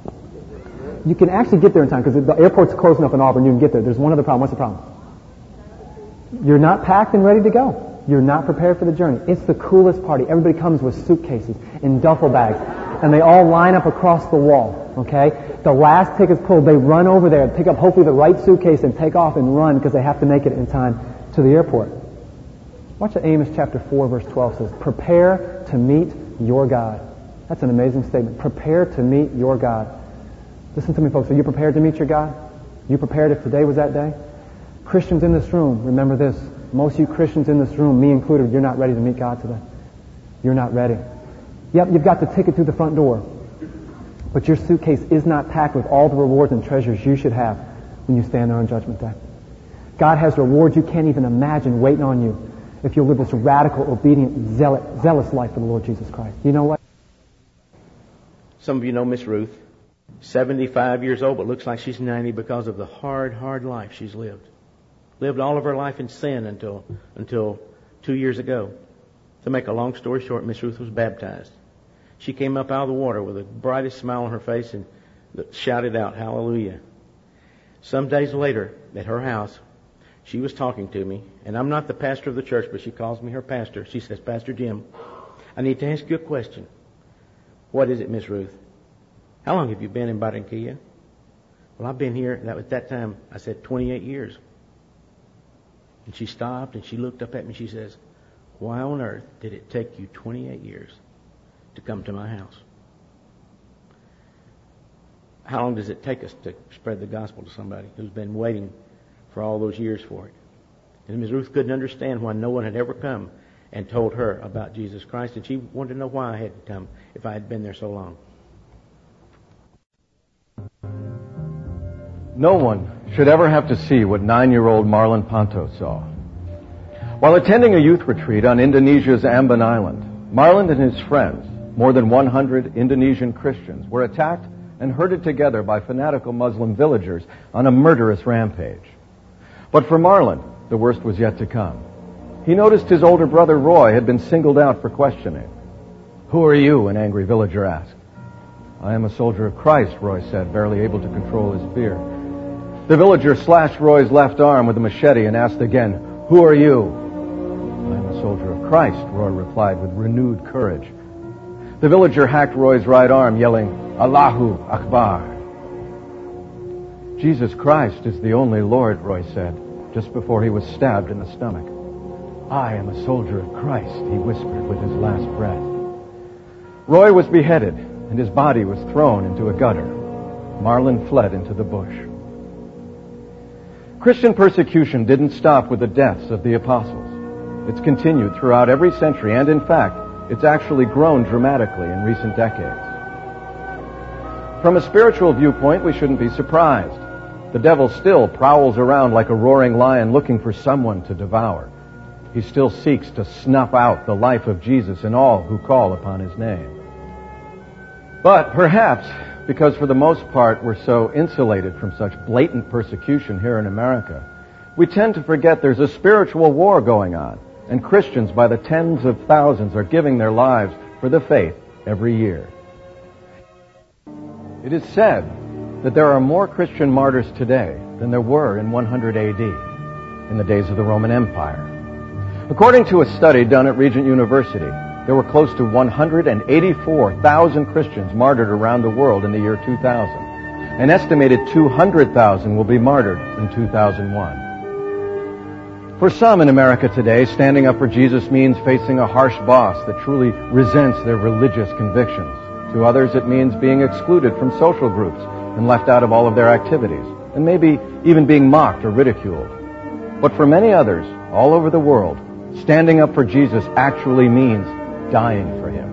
You can actually get there in time because the airport's close enough in Auburn. You can get there. There's one other problem. What's the problem? You're not packed and ready to go. You're not prepared for the journey. It's the coolest party. Everybody comes with suitcases and duffel bags, and they all line up across the wall, okay? The last ticket's pulled. They run over there, pick up hopefully the right suitcase, and take off and run because they have to make it in time to the airport. Watch what Amos chapter 4, verse 12 says. Prepare to meet your God. That's an amazing statement. Prepare to meet your God. Listen to me, folks. Are you prepared to meet your God? You prepared if today was that day? Christians in this room, remember this. Most of you Christians in this room, me included, you're not ready to meet God today. You're not ready. Yep, you've got the ticket through the front door. But your suitcase is not packed with all the rewards and treasures you should have when you stand there on Judgment Day. God has rewards you can't even imagine waiting on you if you'll live this radical, obedient, zealous life for the Lord Jesus Christ. You know what? Some of you know Miss Ruth. 75 years old, but looks like she's 90 because of the hard life she's lived. Lived all of her life in sin until 2 years ago. To make a long story short, Miss Ruth was baptized. She came up out of the water with the brightest smile on her face and shouted out, "Hallelujah." Some days later, at her house, she was talking to me, and I'm not the pastor of the church, but she calls me her pastor. She says, "Pastor Jim, I need to ask you a question." "What is it, Miss Ruth?" "How long have you been in Barranquilla?" "Well, I've been here," at that time, I said, 28 years. And she stopped and she looked up at me and she says, "Why on earth did it take you 28 years to come to my house?" How long does it take us to spread the gospel to somebody who's been waiting for all those years for it? And Ms. Ruth couldn't understand why no one had ever come and told her about Jesus Christ, and she wanted to know why I hadn't come if I had been there so long. No one should ever have to see what 9-year-old Marlon Panto saw. While attending a youth retreat on Indonesia's Ambon Island, Marlon and his friends, more than 100 Indonesian Christians, were attacked and herded together by fanatical Muslim villagers on a murderous rampage. But for Marlon, the worst was yet to come. He noticed his older brother Roy had been singled out for questioning. "Who are you?" an angry villager asked. "I am a soldier of Christ," Roy said, barely able to control his fear. The villager slashed Roy's left arm with a machete and asked again, "Who are you?" "I am a soldier of Christ," Roy replied with renewed courage. The villager hacked Roy's right arm, yelling, "Allahu Akbar." "Jesus Christ is the only Lord," Roy said, just before he was stabbed in the stomach. "I am a soldier of Christ," he whispered with his last breath. Roy was beheaded, and his body was thrown into a gutter. Marlon fled into the bush. Christian persecution didn't stop with the deaths of the apostles. It's continued throughout every century, and in fact, it's actually grown dramatically in recent decades. From a spiritual viewpoint, we shouldn't be surprised. The devil still prowls around like a roaring lion looking for someone to devour. He still seeks to snuff out the life of Jesus and all who call upon his name. But perhaps, because for the most part we're so insulated from such blatant persecution here in America, we tend to forget there's a spiritual war going on, and Christians by the tens of thousands are giving their lives for the faith every year. It is said that there are more Christian martyrs today than there were in 100 AD, in the days of the Roman Empire. According to a study done at Regent University, there were close to 184,000 Christians martyred around the world in the year 2000. An estimated 200,000 will be martyred in 2001. For some in America today, standing up for Jesus means facing a harsh boss that truly resents their religious convictions. To others, it means being excluded from social groups and left out of all of their activities, and maybe even being mocked or ridiculed. But for many others, all over the world, standing up for Jesus actually means dying for him.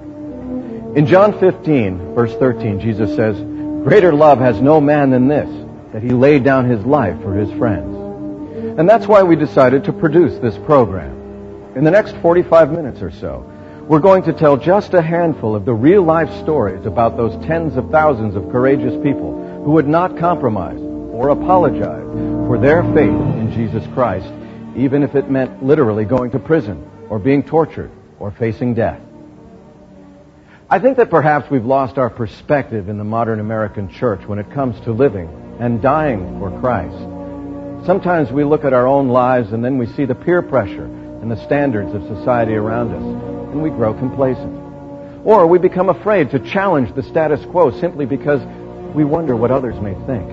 In John 15, verse 13, Jesus says, "Greater love has no man than this, that he laid down his life for his friends." And that's why we decided to produce this program. In the next 45 minutes or so, we're going to tell just a handful of the real-life stories about those tens of thousands of courageous people who would not compromise or apologize for their faith in Jesus Christ, even if it meant literally going to prison or being tortured or facing death. I think that perhaps we've lost our perspective in the modern American church when it comes to living and dying for Christ. Sometimes we look at our own lives and then we see the peer pressure and the standards of society around us, and we grow complacent. Or we become afraid to challenge the status quo simply because we wonder what others may think.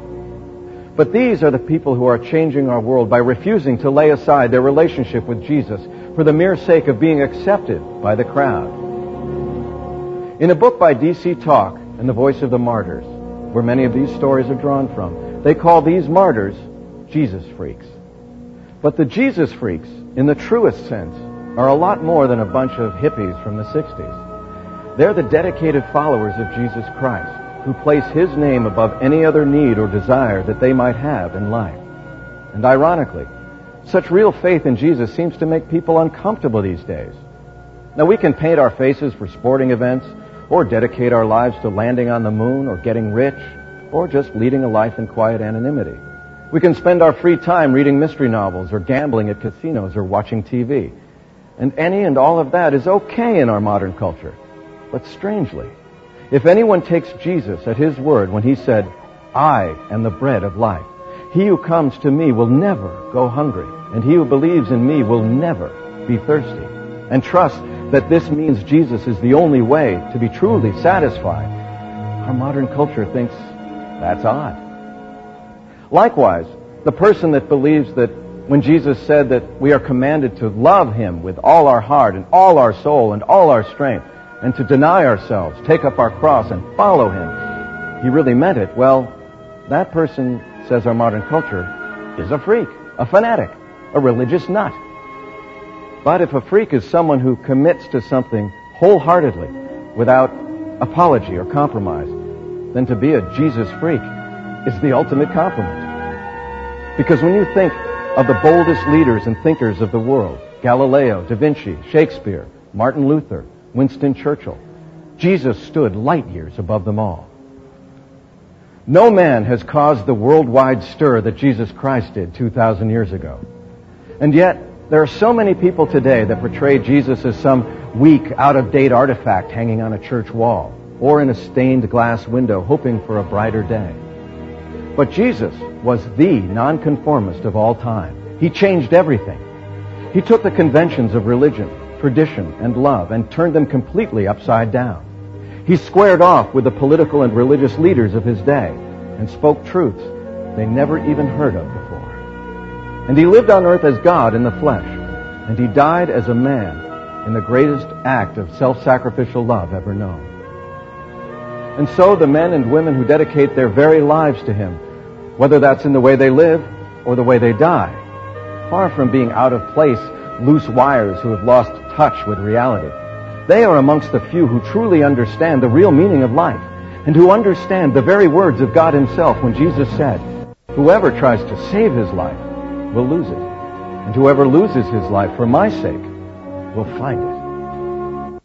But these are the people who are changing our world by refusing to lay aside their relationship with Jesus for the mere sake of being accepted by the crowd. In a book by D.C. Talk and the Voice of the Martyrs, where many of these stories are drawn from, they call these martyrs Jesus freaks. But the Jesus freaks, in the truest sense, are a lot more than a bunch of hippies from the 60s. They're the dedicated followers of Jesus Christ, who place his name above any other need or desire that they might have in life. And ironically, such real faith in Jesus seems to make people uncomfortable these days. Now, we can paint our faces for sporting events, or dedicate our lives to landing on the moon, or getting rich, or just leading a life in quiet anonymity. We can spend our free time reading mystery novels, or gambling at casinos, or watching TV. And any and all of that is okay in our modern culture. But strangely, if anyone takes Jesus at his word when he said, "I am the bread of life. He who comes to me will never go hungry, and he who believes in me will never be thirsty," and trust that this means Jesus is the only way to be truly satisfied, our modern culture thinks that's odd. Likewise, the person that believes that when Jesus said that we are commanded to love him with all our heart and all our soul and all our strength, and to deny ourselves, take up our cross, and follow him, he really meant it, well, that person, says our modern culture, is a freak, a fanatic, a religious nut. But if a freak is someone who commits to something wholeheartedly, without apology or compromise, then to be a Jesus freak is the ultimate compliment. Because when you think of the boldest leaders and thinkers of the world, Galileo, Da Vinci, Shakespeare, Martin Luther, Winston Churchill, Jesus stood light years above them all. No man has caused the worldwide stir that Jesus Christ did 2,000 years ago. And yet, there are so many people today that portray Jesus as some weak, out-of-date artifact hanging on a church wall or in a stained glass window hoping for a brighter day. But Jesus was the nonconformist of all time. He changed everything. He took the conventions of religion, tradition, and love and turned them completely upside down. He squared off with the political and religious leaders of his day and spoke truths they never even heard of before. And he lived on earth as God in the flesh, and he died as a man in the greatest act of self-sacrificial love ever known. And so the men and women who dedicate their very lives to Him, whether that's in the way they live or the way they die, far from being out of place, loose wires who have lost touch with reality, they are amongst the few who truly understand the real meaning of life and who understand the very words of God Himself when Jesus said, "Whoever tries to save his life will lose it, and whoever loses his life for my sake will find it."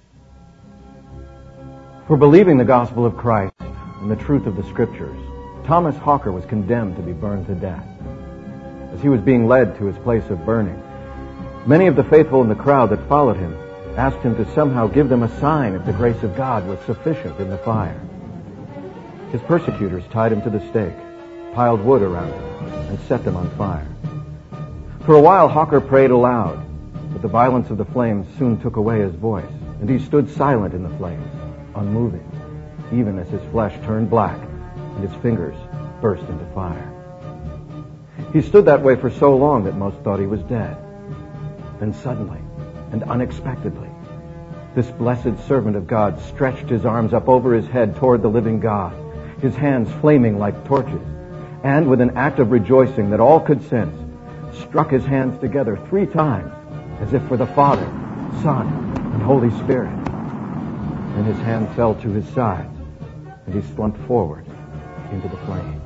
For believing the gospel of Christ and the truth of the Scriptures, Thomas Hawker was condemned to be burned to death. As he was being led to his place of burning, many of the faithful in the crowd that followed him asked him to somehow give them a sign if the grace of God was sufficient in the fire. His persecutors tied him to the stake, piled wood around him, and set them on fire. For a while Hawker prayed aloud, but the violence of the flames soon took away his voice, and he stood silent in the flames, unmoving, even as his flesh turned black and his fingers burst into fire. He stood that way for so long that most thought he was dead. Then suddenly and unexpectedly, this blessed servant of God stretched his arms up over his head toward the living God, his hands flaming like torches, and with an act of rejoicing that all could sense, struck his hands together 3 times, as if for the Father, Son, and Holy Spirit. Then his hand fell to his side, and he slumped forward into the flames.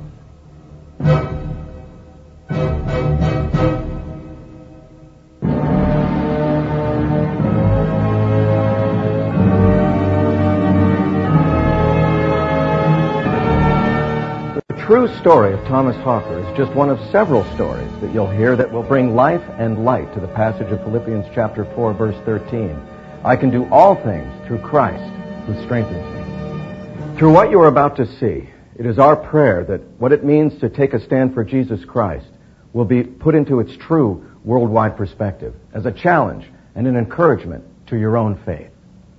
The true story of Thomas Hawker is just one of several stories that you'll hear that will bring life and light to the passage of Philippians chapter 4, verse 13. I can do all things through Christ who strengthens me. Through what you are about to see, it is our prayer that what it means to take a stand for Jesus Christ will be put into its true worldwide perspective as a challenge and an encouragement to your own faith.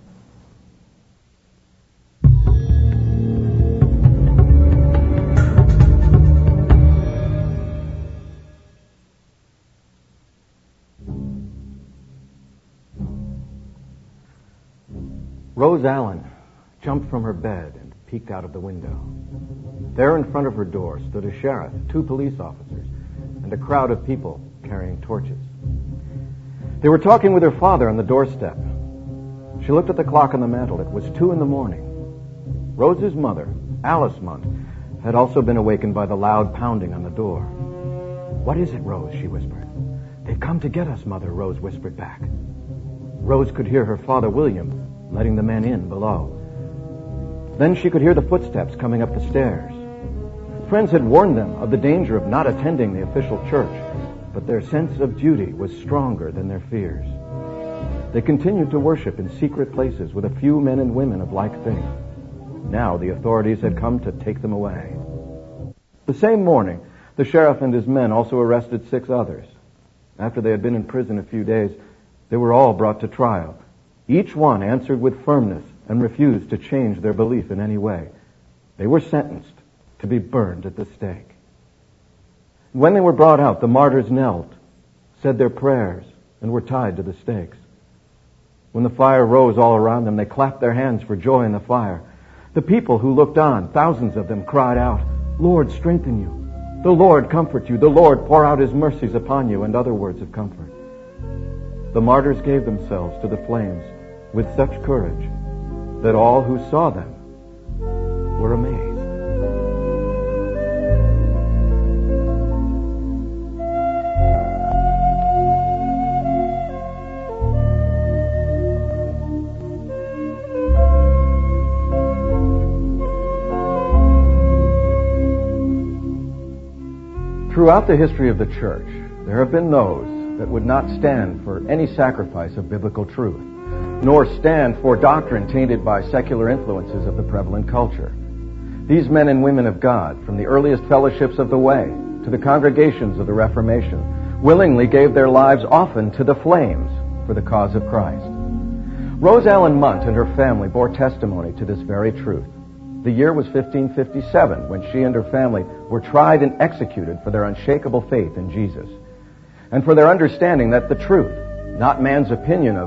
Rose Allen jumped from her bed and peeked out of the window. There in front of her door stood a sheriff, 2 police officers, and a crowd of people carrying torches. They were talking with her father on the doorstep. She looked at the clock on the mantel. It was 2 a.m. Rose's mother, Alice Munt, had also been awakened by the loud pounding on the door. "What is it, Rose?" she whispered. "They've come to get us, Mother," Rose whispered back. Rose could hear her father, William, letting the men in below. Then she could hear the footsteps coming up the stairs. Friends had warned them of the danger of not attending the official church, but their sense of duty was stronger than their fears. They continued to worship in secret places with a few men and women of like faith. Now the authorities had come to take them away. The same morning, the sheriff and his men also arrested 6 others. After they had been in prison a few days, they were all brought to trial. Each one answered with firmness and refused to change their belief in any way. They were sentenced to be burned at the stake. When they were brought out, the martyrs knelt, said their prayers, and were tied to the stakes. When the fire rose all around them, they clapped their hands for joy in the fire. The people who looked on, thousands of them, cried out, "Lord, strengthen you. The Lord comfort you. The Lord pour out His mercies upon you," and other words of comfort. The martyrs gave themselves to the flames with such courage that all who saw them were amazed. Throughout the history of the church, there have been those that would not stand for any sacrifice of biblical truth, nor stand for doctrine tainted by secular influences of the prevalent culture. These men and women of God, from the earliest fellowships of the Way to the congregations of the Reformation, willingly gave their lives often to the flames for the cause of Christ. Rose Allen Munt and her family bore testimony to this very truth. The year was 1557 when she and her family were tried and executed for their unshakable faith in Jesus and for their understanding that the truth, not man's opinion of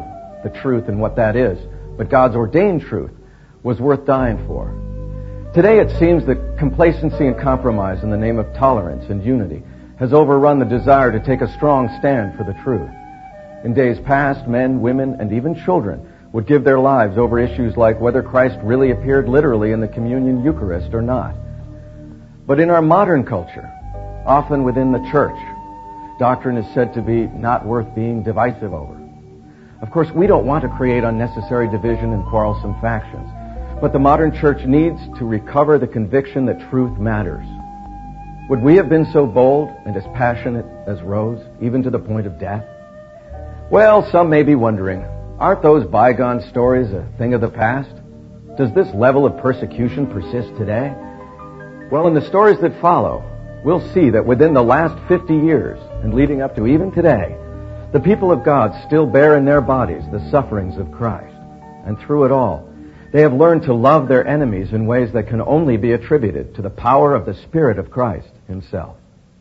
the truth and what that is, but God's ordained truth, was worth dying for. Today it seems that complacency and compromise in the name of tolerance and unity has overrun the desire to take a strong stand for the truth. In days past, men, women, and even children would give their lives over issues like whether Christ really appeared literally in the communion Eucharist or not. But in our modern culture, often within the church, doctrine is said to be not worth being divisive over. Of course, we don't want to create unnecessary division and quarrelsome factions, but the modern church needs to recover the conviction that truth matters. Would we have been so bold and as passionate as Rose, even to the point of death? Well, some may be wondering, aren't those bygone stories a thing of the past? Does this level of persecution persist today? Well, in the stories that follow, we'll see that within the last 50 years and leading up to even today, the people of God still bear in their bodies the sufferings of Christ. And through it all, they have learned to love their enemies in ways that can only be attributed to the power of the Spirit of Christ Himself.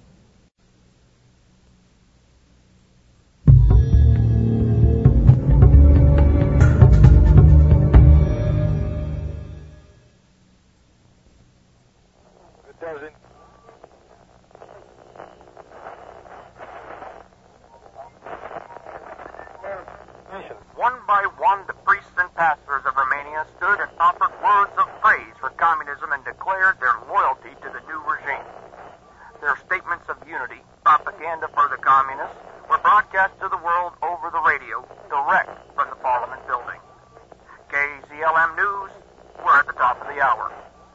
One by one, the priests and pastors of Romania stood and offered words of praise for communism and declared their loyalty to the new regime. Their statements of unity, propaganda for the communists, were broadcast to the world over the radio, direct from the Parliament building. KZLM News, we're at the top of the hour.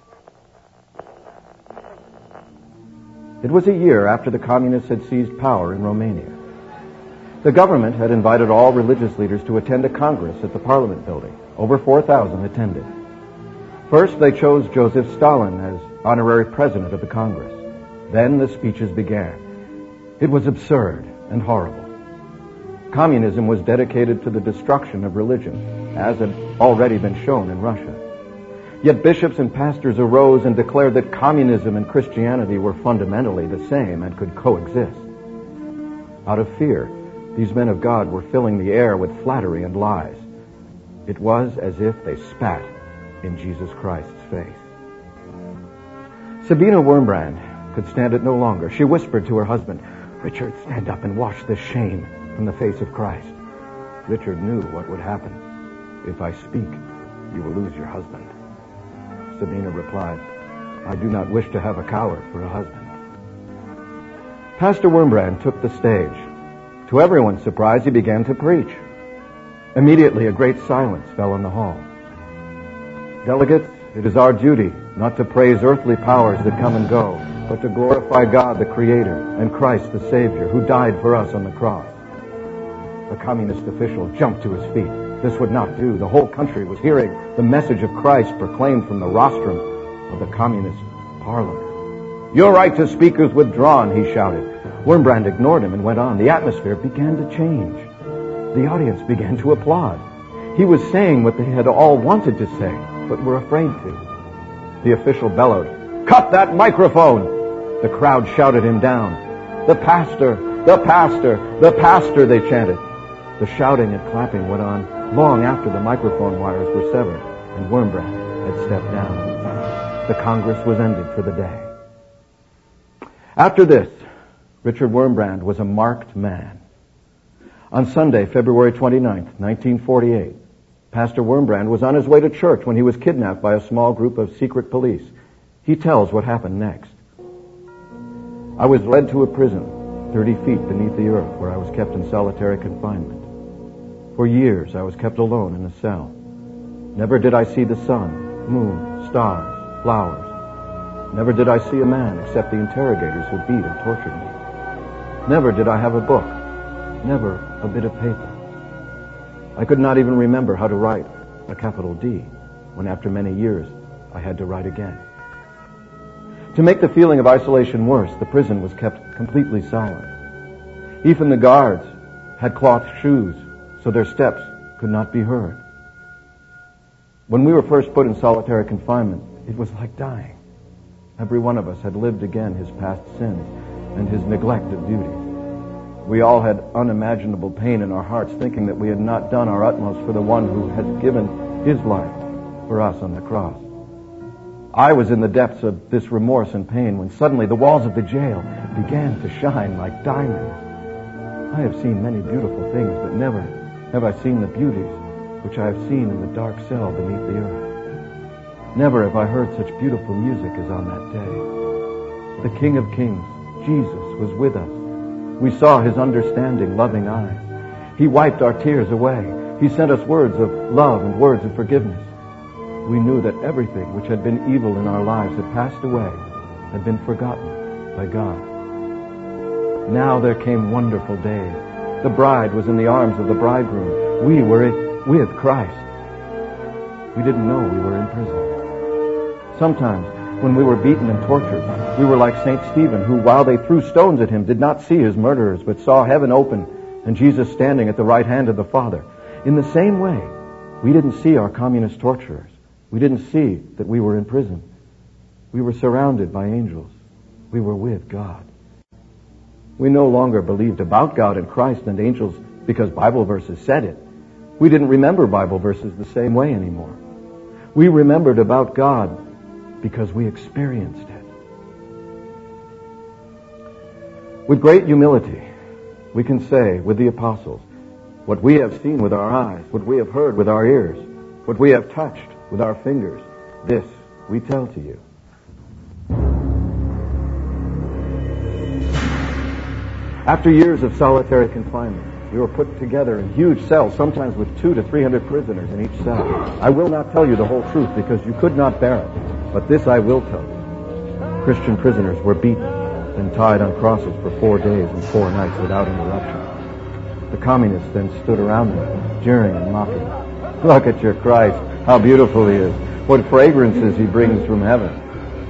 It was a year after the communists had seized power in Romania. The government had invited all religious leaders to attend a congress at the Parliament building. Over 4,000 attended. First, they chose Joseph Stalin as honorary president of the Congress. Then the speeches began. It was absurd and horrible. Communism was dedicated to the destruction of religion, as had already been shown in Russia. Yet bishops and pastors arose and declared that communism and Christianity were fundamentally the same and could coexist. Out of fear, these men of God were filling the air with flattery and lies. It was as if they spat in Jesus Christ's face. Sabina Wurmbrand could stand it no longer. She whispered to her husband, "Richard, stand up and wash this shame from the face of Christ." Richard knew what would happen. "If I speak, you will lose your husband." Sabina replied, "I do not wish to have a coward for a husband." Pastor Wurmbrand took the stage. To everyone's surprise, he began to preach. Immediately, a great silence fell in the hall. "Delegates, it is our duty not to praise earthly powers that come and go, but to glorify God, the Creator, and Christ, the Savior, who died for us on the cross." A communist official jumped to his feet. This would not do. The whole country was hearing the message of Christ proclaimed from the rostrum of the communist parliament. "Your right to speak is withdrawn," he shouted. Wurmbrand ignored him and went on. The atmosphere began to change. The audience began to applaud. He was saying what they had all wanted to say, but were afraid to. The official bellowed, "Cut that microphone!" The crowd shouted him down. "The pastor! The pastor! The pastor!" they chanted. The shouting and clapping went on long after the microphone wires were severed and Wurmbrand had stepped down. The Congress was ended for the day. After this, Richard Wurmbrand was a marked man. On Sunday, February 29th, 1948, Pastor Wurmbrand was on his way to church when he was kidnapped by a small group of secret police. He tells what happened next. "I was led to a prison 30 feet beneath the earth where I was kept in solitary confinement. For years I was kept alone in a cell. Never did I see the sun, moon, stars, flowers. Never did I see a man except the interrogators who beat and tortured me. Never did I have a book, never a bit of paper. I could not even remember how to write a capital D, when after many years I had to write again. To make the feeling of isolation worse, the prison was kept completely silent. Even the guards had cloth shoes, so their steps could not be heard. When we were first put in solitary confinement, it was like dying. Every one of us had lived again his past sins and his neglect of duties. We all had unimaginable pain in our hearts, thinking that we had not done our utmost for the one who had given his life for us on the cross. I was in the depths of this remorse and pain when suddenly the walls of the jail began to shine like diamonds. I have seen many beautiful things, but never have I seen the beauties which I have seen in the dark cell beneath the earth. Never have I heard such beautiful music as on that day. The King of Kings, Jesus, was with us. We saw his understanding, loving eyes. He wiped our tears away. He sent us words of love and words of forgiveness. We knew that everything which had been evil in our lives had passed away, had been forgotten by God. Now there came wonderful days. The bride was in the arms of the bridegroom. We were with Christ. We didn't know we were in prison. Sometimes, when we were beaten and tortured, we were like St. Stephen, who, while they threw stones at him, did not see his murderers, but saw heaven open and Jesus standing at the right hand of the Father. In the same way, we didn't see our communist torturers. We didn't see that we were in prison. We were surrounded by angels. We were with God. We no longer believed about God and Christ and angels because Bible verses said it. We didn't remember Bible verses the same way anymore. We remembered about God because we experienced it. With great humility, we can say with the apostles, what we have seen with our eyes, what we have heard with our ears, what we have touched with our fingers, this we tell to you. After years of solitary confinement, we were put together in huge cells, sometimes with 200 to 300 prisoners in each cell. I will not tell you the whole truth because you could not bear it, but this I will tell you. Christian prisoners were beaten and tied on crosses for 4 days and 4 nights without interruption. The communists then stood around them, jeering and mocking. Look at your Christ, how beautiful he is. What fragrances he brings from heaven.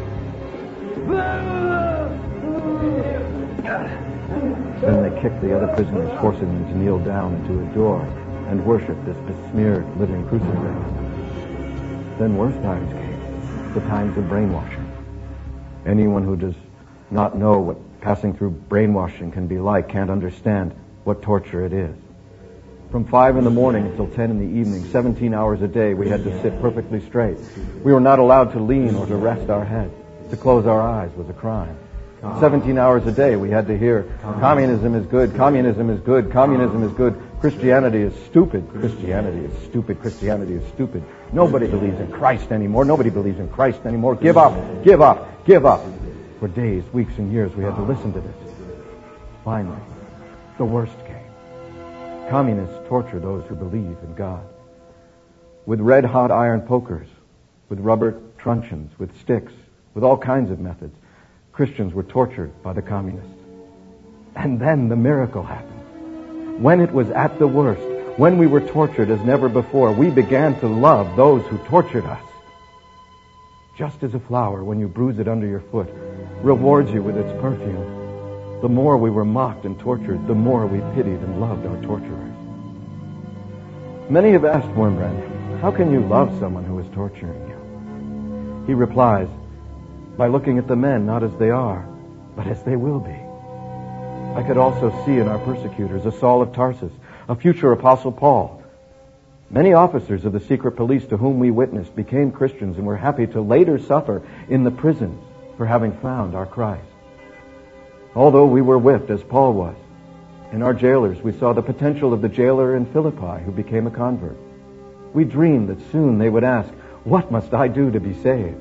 Then they kicked the other prisoners, forcing them to kneel down and to adore and worship this besmeared living crucifix. Then worse times came, the times of brainwashing. Anyone who does not know what passing through brainwashing can be like can't understand what torture it is. From 5 in the morning until 10 in the evening, 17 hours a day, we had to sit perfectly straight. We were not allowed to lean or to rest our heads. To close our eyes was a crime. 17 hours a day we had to hear, communism is good, communism is good, communism is good, Christianity is stupid, Christianity is stupid, Christianity is stupid. Nobody believes in Christ anymore, nobody believes in Christ anymore. Give up, give up, give up. For days, weeks, and years we had to listen to this. Finally, the worst came. Communists torture those who believe in God. With red-hot iron pokers, with rubber truncheons, with sticks, with all kinds of methods, Christians were tortured by the communists. And then the miracle happened. When it was at the worst, when we were tortured as never before, we began to love those who tortured us. Just as a flower, when you bruise it under your foot, rewards you with its perfume, the more we were mocked and tortured, the more we pitied and loved our torturers. Many have asked Wurmbrand, how can you love someone who is torturing you? He replies, by looking at the men not as they are, but as they will be. I could also see in our persecutors a Saul of Tarsus, a future Apostle Paul. Many officers of the secret police to whom we witnessed became Christians and were happy to later suffer in the prisons for having found our Christ. Although we were whipped as Paul was, in our jailers we saw the potential of the jailer in Philippi who became a convert. We dreamed that soon they would ask, what must I do to be saved?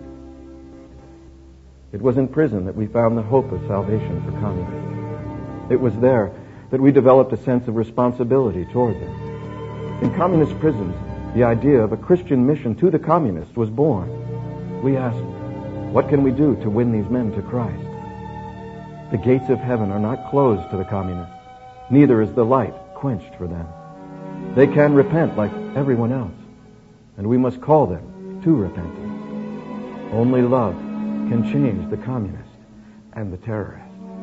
It was in prison that we found the hope of salvation for communists. It was there that we developed a sense of responsibility toward them. In communist prisons, the idea of a Christian mission to the communists was born. We asked, what can we do to win these men to Christ? The gates of heaven are not closed to the communists, neither is the light quenched for them. They can repent like everyone else, and we must call them to repentance. Only love can change the communist and the terrorist.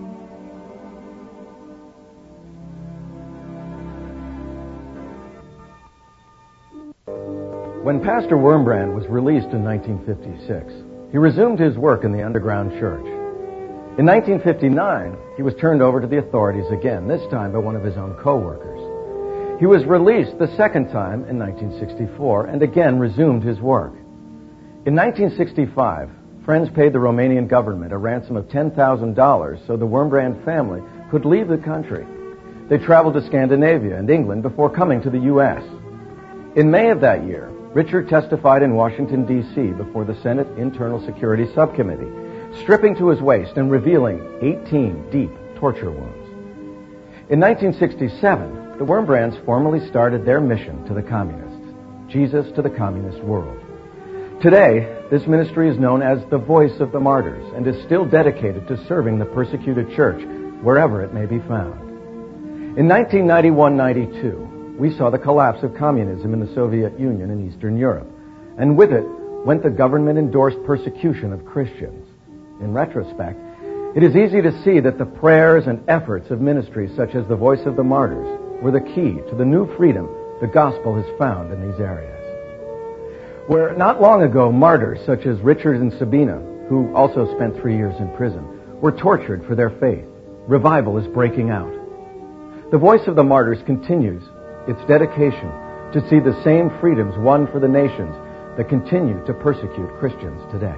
When Pastor Wurmbrand was released in 1956, he resumed his work in the underground church. In 1959, he was turned over to the authorities again, this time by one of his own co-workers. He was released the second time in 1964 and again resumed his work. In 1965, friends paid the Romanian government a ransom of $10,000 so the Wurmbrand family could leave the country. They traveled to Scandinavia and England before coming to the U.S. In May of that year, Richard testified in Washington, D.C. before the Senate Internal Security Subcommittee, stripping to his waist and revealing 18 deep torture wounds. In 1967, the Wurmbrands formally started their mission to the communists, Jesus to the communist world. Today, this ministry is known as the Voice of the Martyrs and is still dedicated to serving the persecuted church wherever it may be found. In 1991-92, we saw the collapse of communism in the Soviet Union in Eastern Europe, and with it went the government-endorsed persecution of Christians. In retrospect, it is easy to see that the prayers and efforts of ministries such as the Voice of the Martyrs were the key to the new freedom the gospel has found in these areas. Where not long ago martyrs such as Richard and Sabina, who also spent 3 years in prison, were tortured for their faith, revival is breaking out. The Voice of the Martyrs continues its dedication to see the same freedoms won for the nations that continue to persecute Christians today.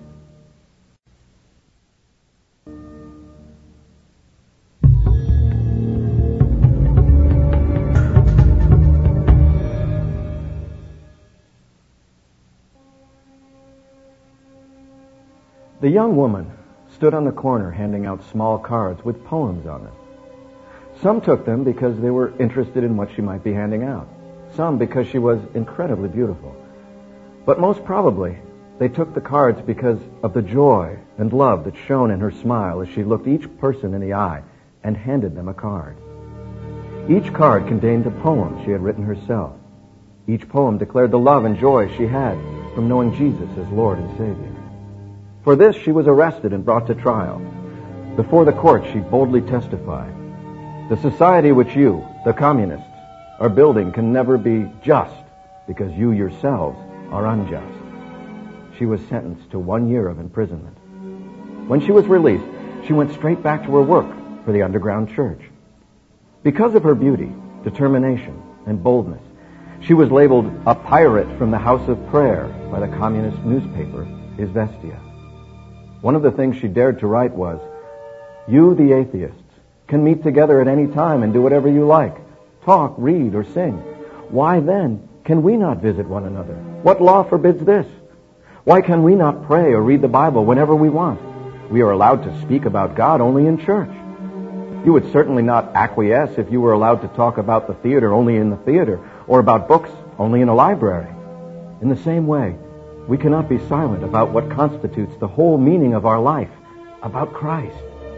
The young woman stood on the corner handing out small cards with poems on them. Some took them because they were interested in what she might be handing out. Some because she was incredibly beautiful. But most probably, they took the cards because of the joy and love that shone in her smile as she looked each person in the eye and handed them a card. Each card contained a poem she had written herself. Each poem declared the love and joy she had from knowing Jesus as Lord and Savior. For this, she was arrested and brought to trial. Before the court, she boldly testified, "The society which you, the communists, are building can never be just because you yourselves are unjust." She was sentenced to 1 year of imprisonment. When she was released, she went straight back to her work for the underground church. Because of her beauty, determination, and boldness, she was labeled a pirate from the House of Prayer by the communist newspaper Izvestia. One of the things she dared to write was, "You, the atheists, can meet together at any time and do whatever you like. Talk, read, or sing. Why then can we not visit one another? What law forbids this? Why can we not pray or read the Bible whenever we want? We are allowed to speak about God only in church. You would certainly not acquiesce if you were allowed to talk about the theater only in the theater or about books only in a library. In the same way, we cannot be silent about what constitutes the whole meaning of our life, about Christ."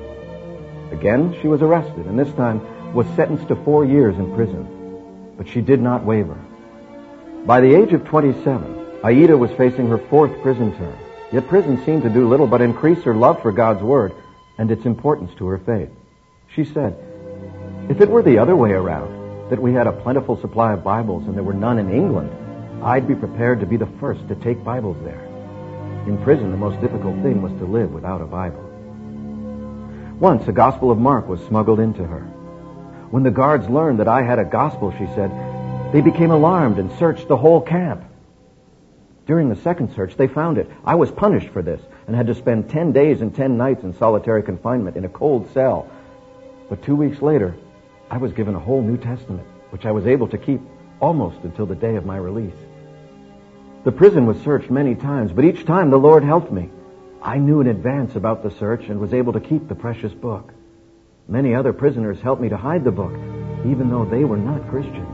Again, she was arrested, and this time was sentenced to 4 years in prison. But she did not waver. By the age of 27, Aida was facing her 4th prison term, yet prison seemed to do little but increase her love for God's Word and its importance to her faith. She said, "If it were the other way around, that we had a plentiful supply of Bibles and there were none in England, I'd be prepared to be the first to take Bibles there." In prison, the most difficult thing was to live without a Bible. Once, a Gospel of Mark was smuggled into her. When the guards learned that I had a Gospel, she said, they became alarmed and searched the whole camp. During the second search, they found it. I was punished for this and had to spend 10 days and 10 nights in solitary confinement in a cold cell. But 2 weeks later, I was given a whole New Testament, which I was able to keep almost until the day of my release. The prison was searched many times, but each time the Lord helped me. I knew in advance about the search and was able to keep the precious book. Many other prisoners helped me to hide the book, even though they were not Christian.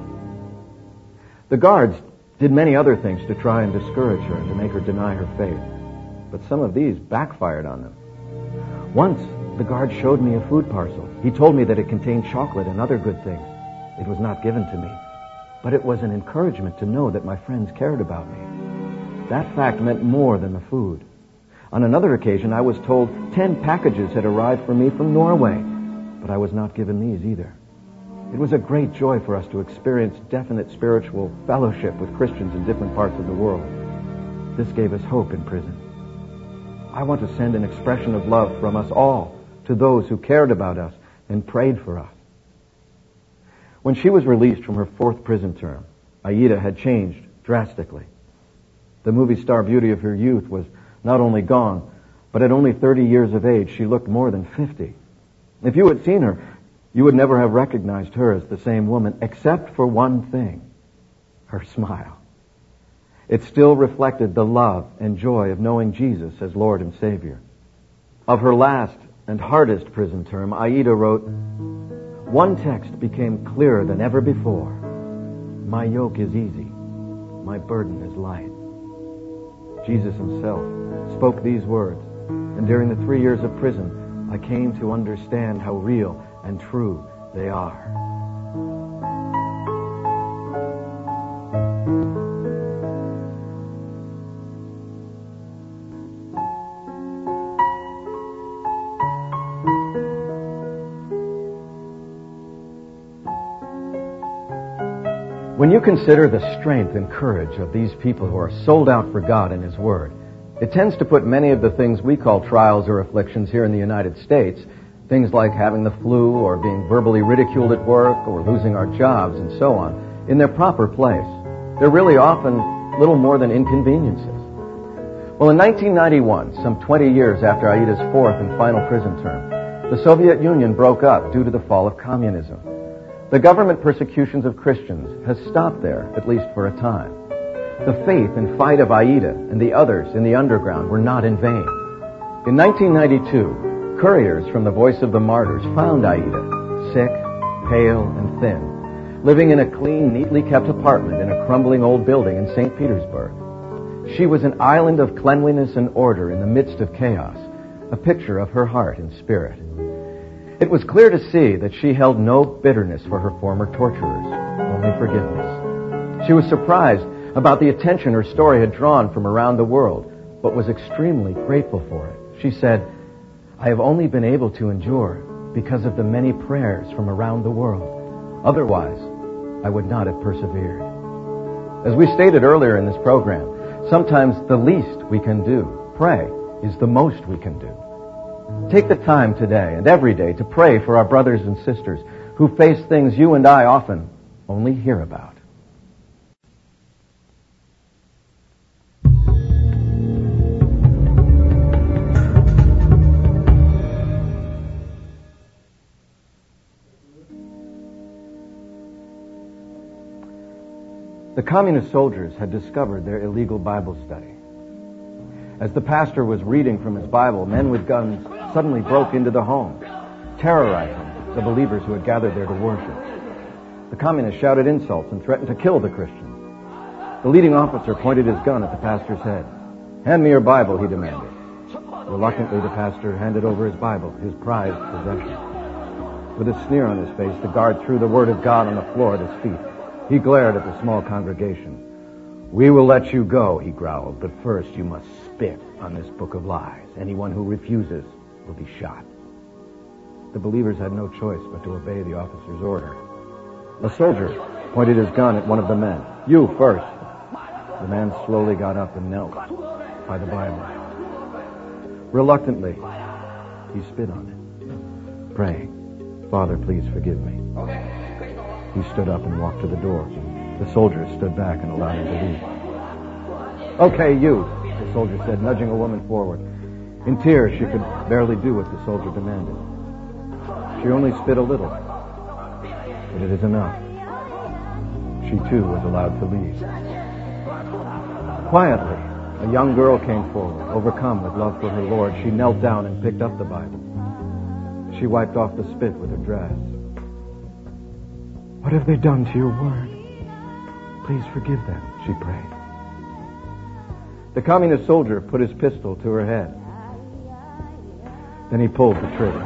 The guards did many other things to try and discourage her and to make her deny her faith, but some of these backfired on them. Once, the guard showed me a food parcel. He told me that it contained chocolate and other good things. It was not given to me, but it was an encouragement to know that my friends cared about me. That fact meant more than the food. On another occasion, I was told 10 packages had arrived for me from Norway, but I was not given these either. It was a great joy for us to experience definite spiritual fellowship with Christians in different parts of the world. This gave us hope in prison. I want to send an expression of love from us all to those who cared about us and prayed for us. When she was released from her 4th prison term, Aida had changed drastically. The movie star beauty of her youth was not only gone, but at only 30 years of age, she looked more than 50. If you had seen her, you would never have recognized her as the same woman, except for one thing, her smile. It still reflected the love and joy of knowing Jesus as Lord and Savior. Of her last and hardest prison term, Aida wrote, "One text became clearer than ever before. My yoke is easy, my burden is light." Jesus himself spoke these words, and during the 3 years of prison, I came to understand how real and true they are. When you consider the strength and courage of these people who are sold out for God and His Word, it tends to put many of the things we call trials or afflictions here in the United States, things like having the flu or being verbally ridiculed at work or losing our jobs and so on, in their proper place. They're really often little more than inconveniences. Well, in 1991, some 20 years after Aida's 4th and final prison term, the Soviet Union broke up due to the fall of communism. The government persecutions of Christians has stopped there, at least for a time. The faith and fight of Aida and the others in the underground were not in vain. In 1992, couriers from the Voice of the Martyrs found Aida, sick, pale, and thin, living in a clean, neatly kept apartment in a crumbling old building in St. Petersburg. She was an island of cleanliness and order in the midst of chaos, a picture of her heart and spirit. It was clear to see that she held no bitterness for her former torturers, only forgiveness. She was surprised about the attention her story had drawn from around the world, but was extremely grateful for it. She said, "I have only been able to endure because of the many prayers from around the world. Otherwise, I would not have persevered." As we stated earlier in this program, sometimes the least we can do, pray, is the most we can do. Take the time today and every day to pray for our brothers and sisters who face things you and I often only hear about. The communist soldiers had discovered their illegal Bible study. As the pastor was reading from his Bible, men with guns suddenly broke into the home, terrorizing the believers who had gathered there to worship. The communists shouted insults and threatened to kill the Christians. The leading officer pointed his gun at the pastor's head. "Hand me your Bible," he demanded. Reluctantly, the pastor handed over his Bible, his prized possession. With a sneer on his face, the guard threw the Word of God on the floor at his feet. He glared at the small congregation. "We will let you go," he growled, "but first you must spit on this book of lies. Anyone who refuses will be shot." The believers had no choice but to obey the officer's order. A soldier pointed his gun at one of the men. "You first." The man slowly got up and knelt by the Bible. Reluctantly, he spit on it, praying, "Father, please forgive me." He stood up and walked to the door. The soldiers stood back and allowed him to leave. "Okay, you," the soldier said, nudging a woman forward. In tears, she could barely do what the soldier demanded. She only spit a little, but it is enough. She, too, was allowed to leave. Quietly, a young girl came forward, overcome with love for her Lord. She knelt down and picked up the Bible. She wiped off the spit with her dress. "What have they done to your word? Please forgive them," she prayed. The communist soldier put his pistol to her head. Then he pulled the trigger.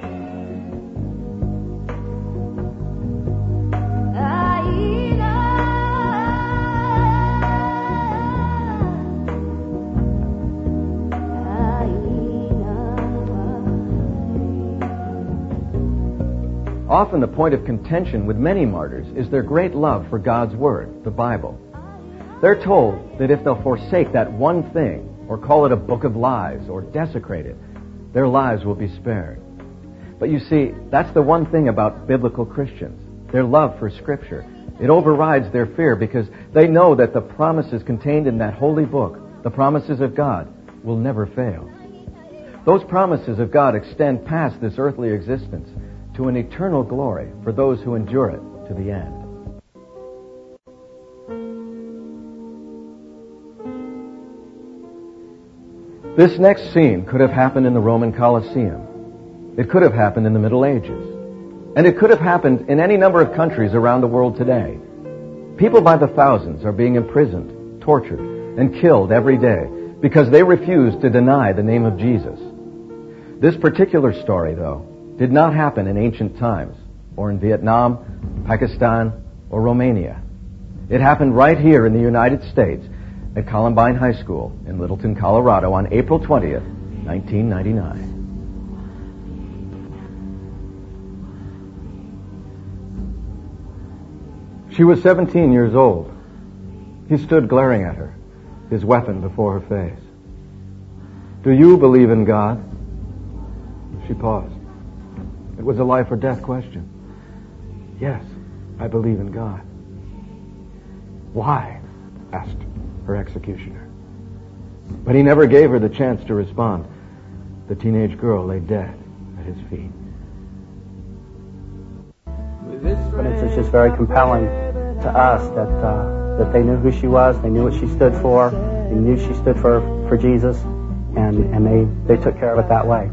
Often the point of contention with many martyrs is their great love for God's Word, the Bible. They're told that if they'll forsake that one thing, or call it a book of lies, or desecrate it, their lives will be spared. But you see, that's the one thing about biblical Christians, their love for Scripture. It overrides their fear because they know that the promises contained in that holy book, the promises of God, will never fail. Those promises of God extend past this earthly existence to an eternal glory for those who endure it to the end. This next scene could have happened in the Roman Colosseum. It could have happened in the Middle Ages. And it could have happened in any number of countries around the world today. People by the thousands are being imprisoned, tortured, and killed every day because they refuse to deny the name of Jesus. This particular story, though, did not happen in ancient times, or in Vietnam, Pakistan, or Romania. It happened right here in the United States at Columbine High School in Littleton, Colorado on April 20th, 1999. She was 17 years old. He stood glaring at her, his weapon before her face. "Do you believe in God?" She paused. It was a life or death question. "Yes, I believe in God." "Why?" asked her executioner. But he never gave her the chance to respond. The teenage girl lay dead at his feet. But it's just very compelling to us that they knew who she was, they knew what she stood for, they knew she stood for Jesus, and they took care of it that way.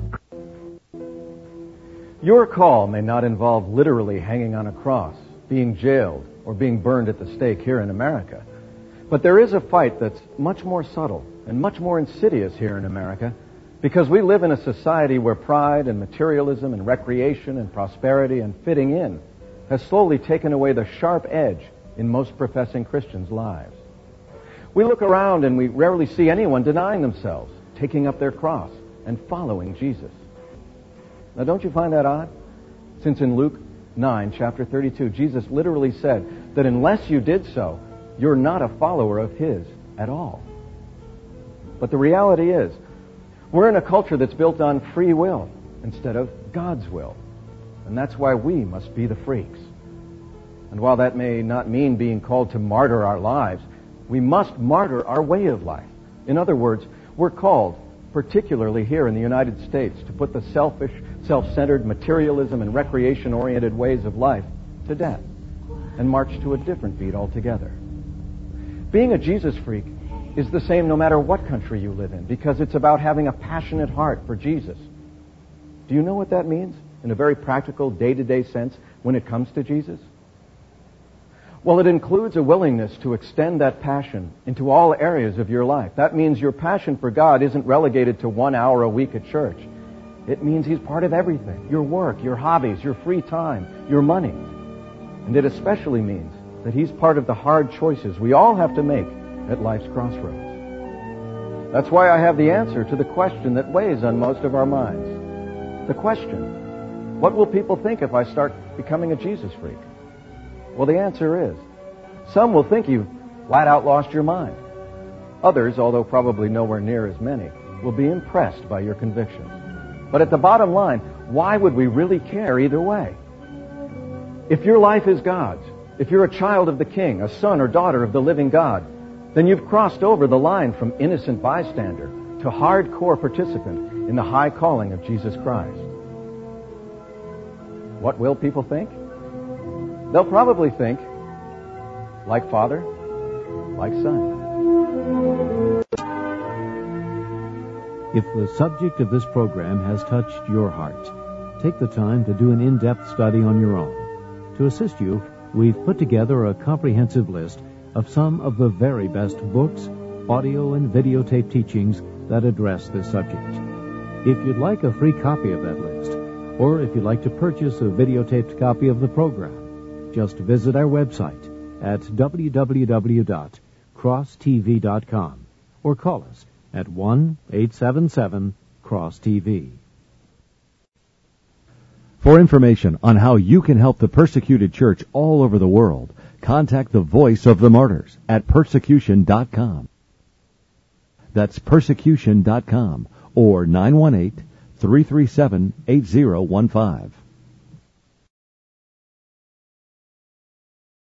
Your call may not involve literally hanging on a cross, being jailed, or being burned at the stake here in America. But there is a fight that's much more subtle and much more insidious here in America because we live in a society where pride and materialism and recreation and prosperity and fitting in has slowly taken away the sharp edge in most professing Christians' lives. We look around and we rarely see anyone denying themselves, taking up their cross, and following Jesus. Now, don't you find that odd? Since in Luke 9, chapter 32, Jesus literally said that unless you did so, you're not a follower of His at all. But the reality is, we're in a culture that's built on free will instead of God's will. And that's why we must be the freaks. And while that may not mean being called to martyr our lives, we must martyr our way of life. In other words, we're called, particularly here in the United States, to put the selfish, self-centered, materialism and recreation-oriented ways of life to death and march to a different beat altogether. Being a Jesus freak is the same no matter what country you live in because it's about having a passionate heart for Jesus. Do you know what that means in a very practical, day-to-day sense when it comes to Jesus? Well, it includes a willingness to extend that passion into all areas of your life. That means your passion for God isn't relegated to 1 hour a week at church. It means He's part of everything. Your work, your hobbies, your free time, your money. And it especially means that He's part of the hard choices we all have to make at life's crossroads. That's why I have the answer to the question that weighs on most of our minds. The question, what will people think if I start becoming a Jesus freak? Well, the answer is, some will think you've flat out lost your mind. Others, although probably nowhere near as many, will be impressed by your convictions. But at the bottom line, why would we really care either way? If your life is God's, if you're a child of the King, a son or daughter of the living God, then you've crossed over the line from innocent bystander to hardcore participant in the high calling of Jesus Christ. What will people think? They'll probably think, like Father, like Son. If the subject of this program has touched your heart, take the time to do an in-depth study on your own. To assist you, we've put together a comprehensive list of some of the very best books, audio and videotape teachings that address this subject. If you'd like a free copy of that list, or if you'd like to purchase a videotaped copy of the program, just visit our website at www.crosstv.com or call us at 1-877-CROSS-TV. For information on how you can help the persecuted church all over the world, contact the Voice of the Martyrs at persecution.com. That's persecution.com or 918-337-8015.